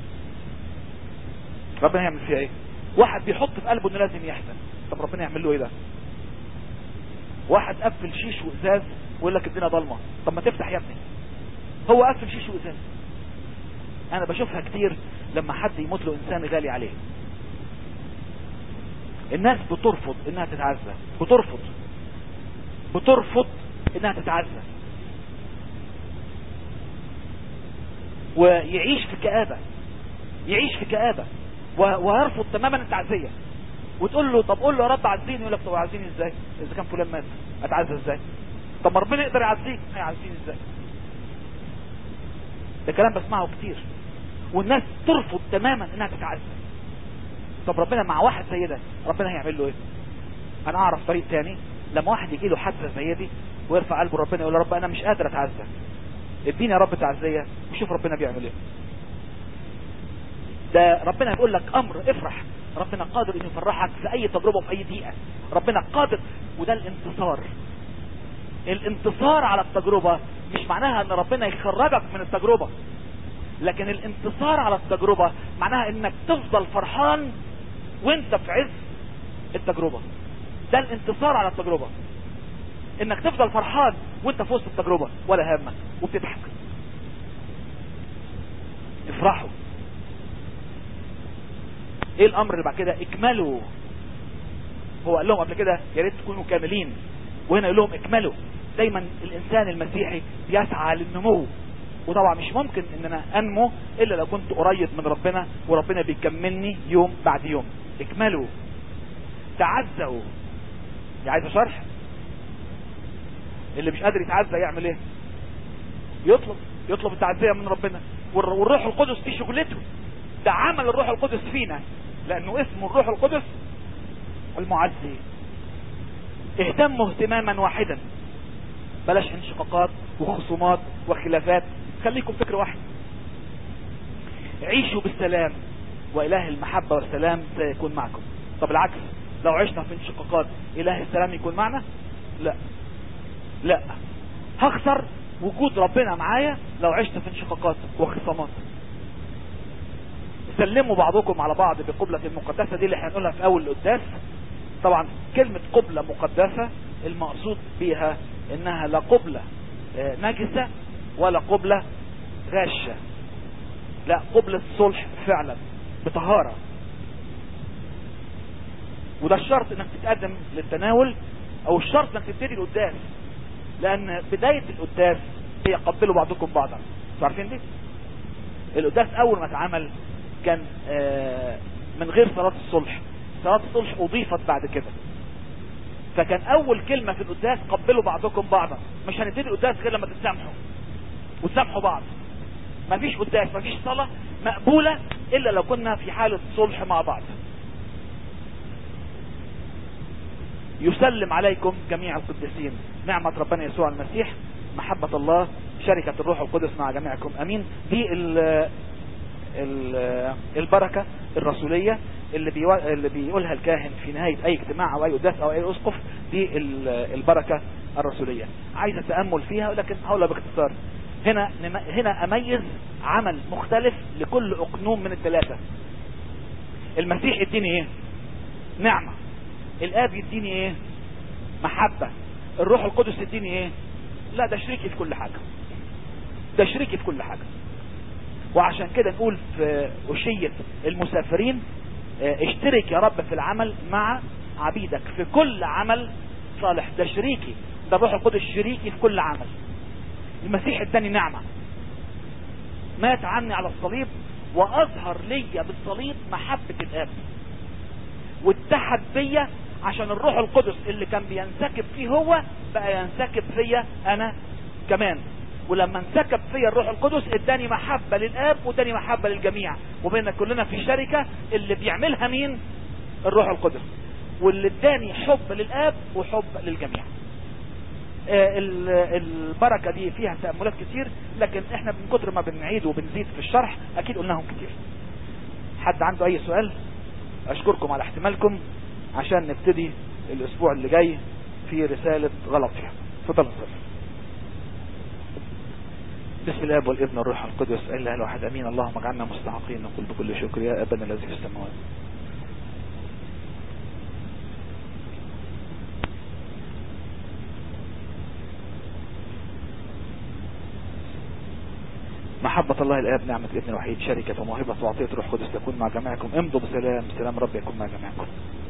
ربنا يعمل فيها ايه؟ واحد بيحط في قلبه انه لازم يحزن، طب ربنا يعمل له ايه ده؟ واحد قفل شيش وازاز ويقول لك الدنيا ضلمه، طب ما تفتح يا ابني. هو قفل شيش وازاز. انا بشوفها كتير لما حد يموت له انسان غالي عليه، الناس بترفض انها تتعزى، بترفض انها تتعزى، ويعيش في كآبة ويرفض تماما التعزية. وتقول له طب قول له يا رب عزيني، يقول لك طب عزيني ازاي اذا كان فلان مات؟ اتعزى ازاي؟ طب ما ربنا يقدر يعزيك، هيعزيني ازاي؟ ده كلام بسمعه كتير، والناس ترفض تماما انها تتعزى. طب ربنا مع واحد زي ده ربنا هيعمل له ايه؟ انا اعرف طريق تاني، لما واحد يجي له حادثه زي دي ويرفع قلبه ربنا يقول يا رب انا مش قادر اتعزى، اديني يا رب تعزيه، وشوف ربنا بيعمل ايه. ده ربنا بيقول لك امر افرح، ربنا قادر انه يفرحك في اي تجربه وفي اي دقيقه، ربنا قادر. وده الانتصار على التجربه مش معناها ان ربنا يخرجك من التجربه، لكن الانتصار على التجربه معناها انك تفضل فرحان وانت في عز التجربه. ده الانتصار على التجربه، انك تفضل فرحان وانت في وسط التجربه ولا همك وبتضحك. افرحوا. ايه الامر اللي بعد كده؟ اكملوا. هو قال لهم قبل كده يا ريت تكونوا كاملين، وهنا يقول لهم اكملوا. دايما الانسان المسيحي بيسعى للنمو، وطبعا مش ممكن ان انا انمو الا لو كنت قريب من ربنا وربنا بيكملني يوم بعد يوم. اكملوا، تعزوا. دي عايزه شرح. اللي مش قادر يتعزى يعمل ايه؟ يطلب التعزية من ربنا، والروح القدس دي شغلته، ده عمل الروح القدس فينا، لانه اسمه الروح القدس المعزي. اهتموا اهتماما واحدا، بلاش انشقاقات وخصومات وخلافات، خليكم فكر واحد. عيشوا بالسلام واله المحبة والسلام سيكون معكم. طب العكس، لو عشنا في انشقاقات اله السلام يكون معنا؟ لا، هخسر وجود ربنا معايا لو عشت في انشقاقات وخصامات. سلموا بعضكم على بعض بقبلة المقدسة، دي اللي احنا هنقولها في اول القداس. طبعا كلمة قبلة مقدسة المقصود بها انها لا قبلة نجسة ولا قبلة غاشة، لا قبلة صلح فعلا بطهارة. وده الشرط انك تتقدم للتناول، او الشرط انك تبتدي القداس، لان بداية القداس هي قبلوا بعضكم بعضا. انتوا عارفين دي؟ القداس اول ما اتعمل كان من غير صلاة الصلح. صلاة الصلح اضيفت بعد كده، فكان اول كلمة في القداس قبلوا بعضكم بعضا. مش هنبتدي القداس غير لما تتسامحوا وتسامحوا بعض. مفيش قداس، مفيش صلاة مقبولة الا لو كنا في حالة صلح مع بعض. يسلم عليكم جميع القديسين، نعمة ربنا يسوع المسيح، محبة الله، شركة الروح القدس مع جميعكم، امين. دي البركة الرسولية اللي بيقولها الكاهن في نهاية اي اجتماع او اي قداس او اي اسقف. دي البركة الرسولية، عايز اتأمل فيها لكن هقولها باختصار. هنا اميز عمل مختلف لكل اقنوم من الثلاثة. المسيح يديني ايه؟ نعمة. الاب يديني ايه؟ محبة. الروح القدس يديني ايه؟ لا، ده شريكي في كل حاجة، ده شريكي في كل حاجة. وعشان كده نقول في أشية المسافرين اشترك يا رب في العمل مع عبيدك في كل عمل صالح. ده شريكي، ده الروح القدس شريكي في كل عمل. المسيح اداني نعمة، مات عني على الصليب واظهر لي بالصليب محبة الاب، واتحد بيا عشان الروح القدس اللي كان بينسكب فيه هو بقى ينسكب فيا انا كمان. ولما انسكب فيا الروح القدس اداني محبة للاب واداني محبة للجميع، وبيننا كلنا في شركة اللي بيعملها مين؟ الروح القدس. واللي اداني حب للاب وحب للجميع. البركة دي فيها تأملات كتير، لكن احنا من كتر ما بنعيد وبنزيد في الشرح اكيد قلناهم كتير. حد عنده اي سؤال؟ اشكركم على احتمالكم عشان نبتدي الاسبوع اللي جاي في رسالة غلطية. تفضل نصر. بسم الله والابن والروح القدس اله الواحد امين. اللهم اجعلنا مستحقين نقول بكل شكر يا ابانا الذي في السماوات. محبة الله الآب، نعمة الابن الوحيد، شركة وموهبة وعطية روح قدس تكون مع جميعكم. امضوا بسلام، سلام رب يكون مع جميعكم.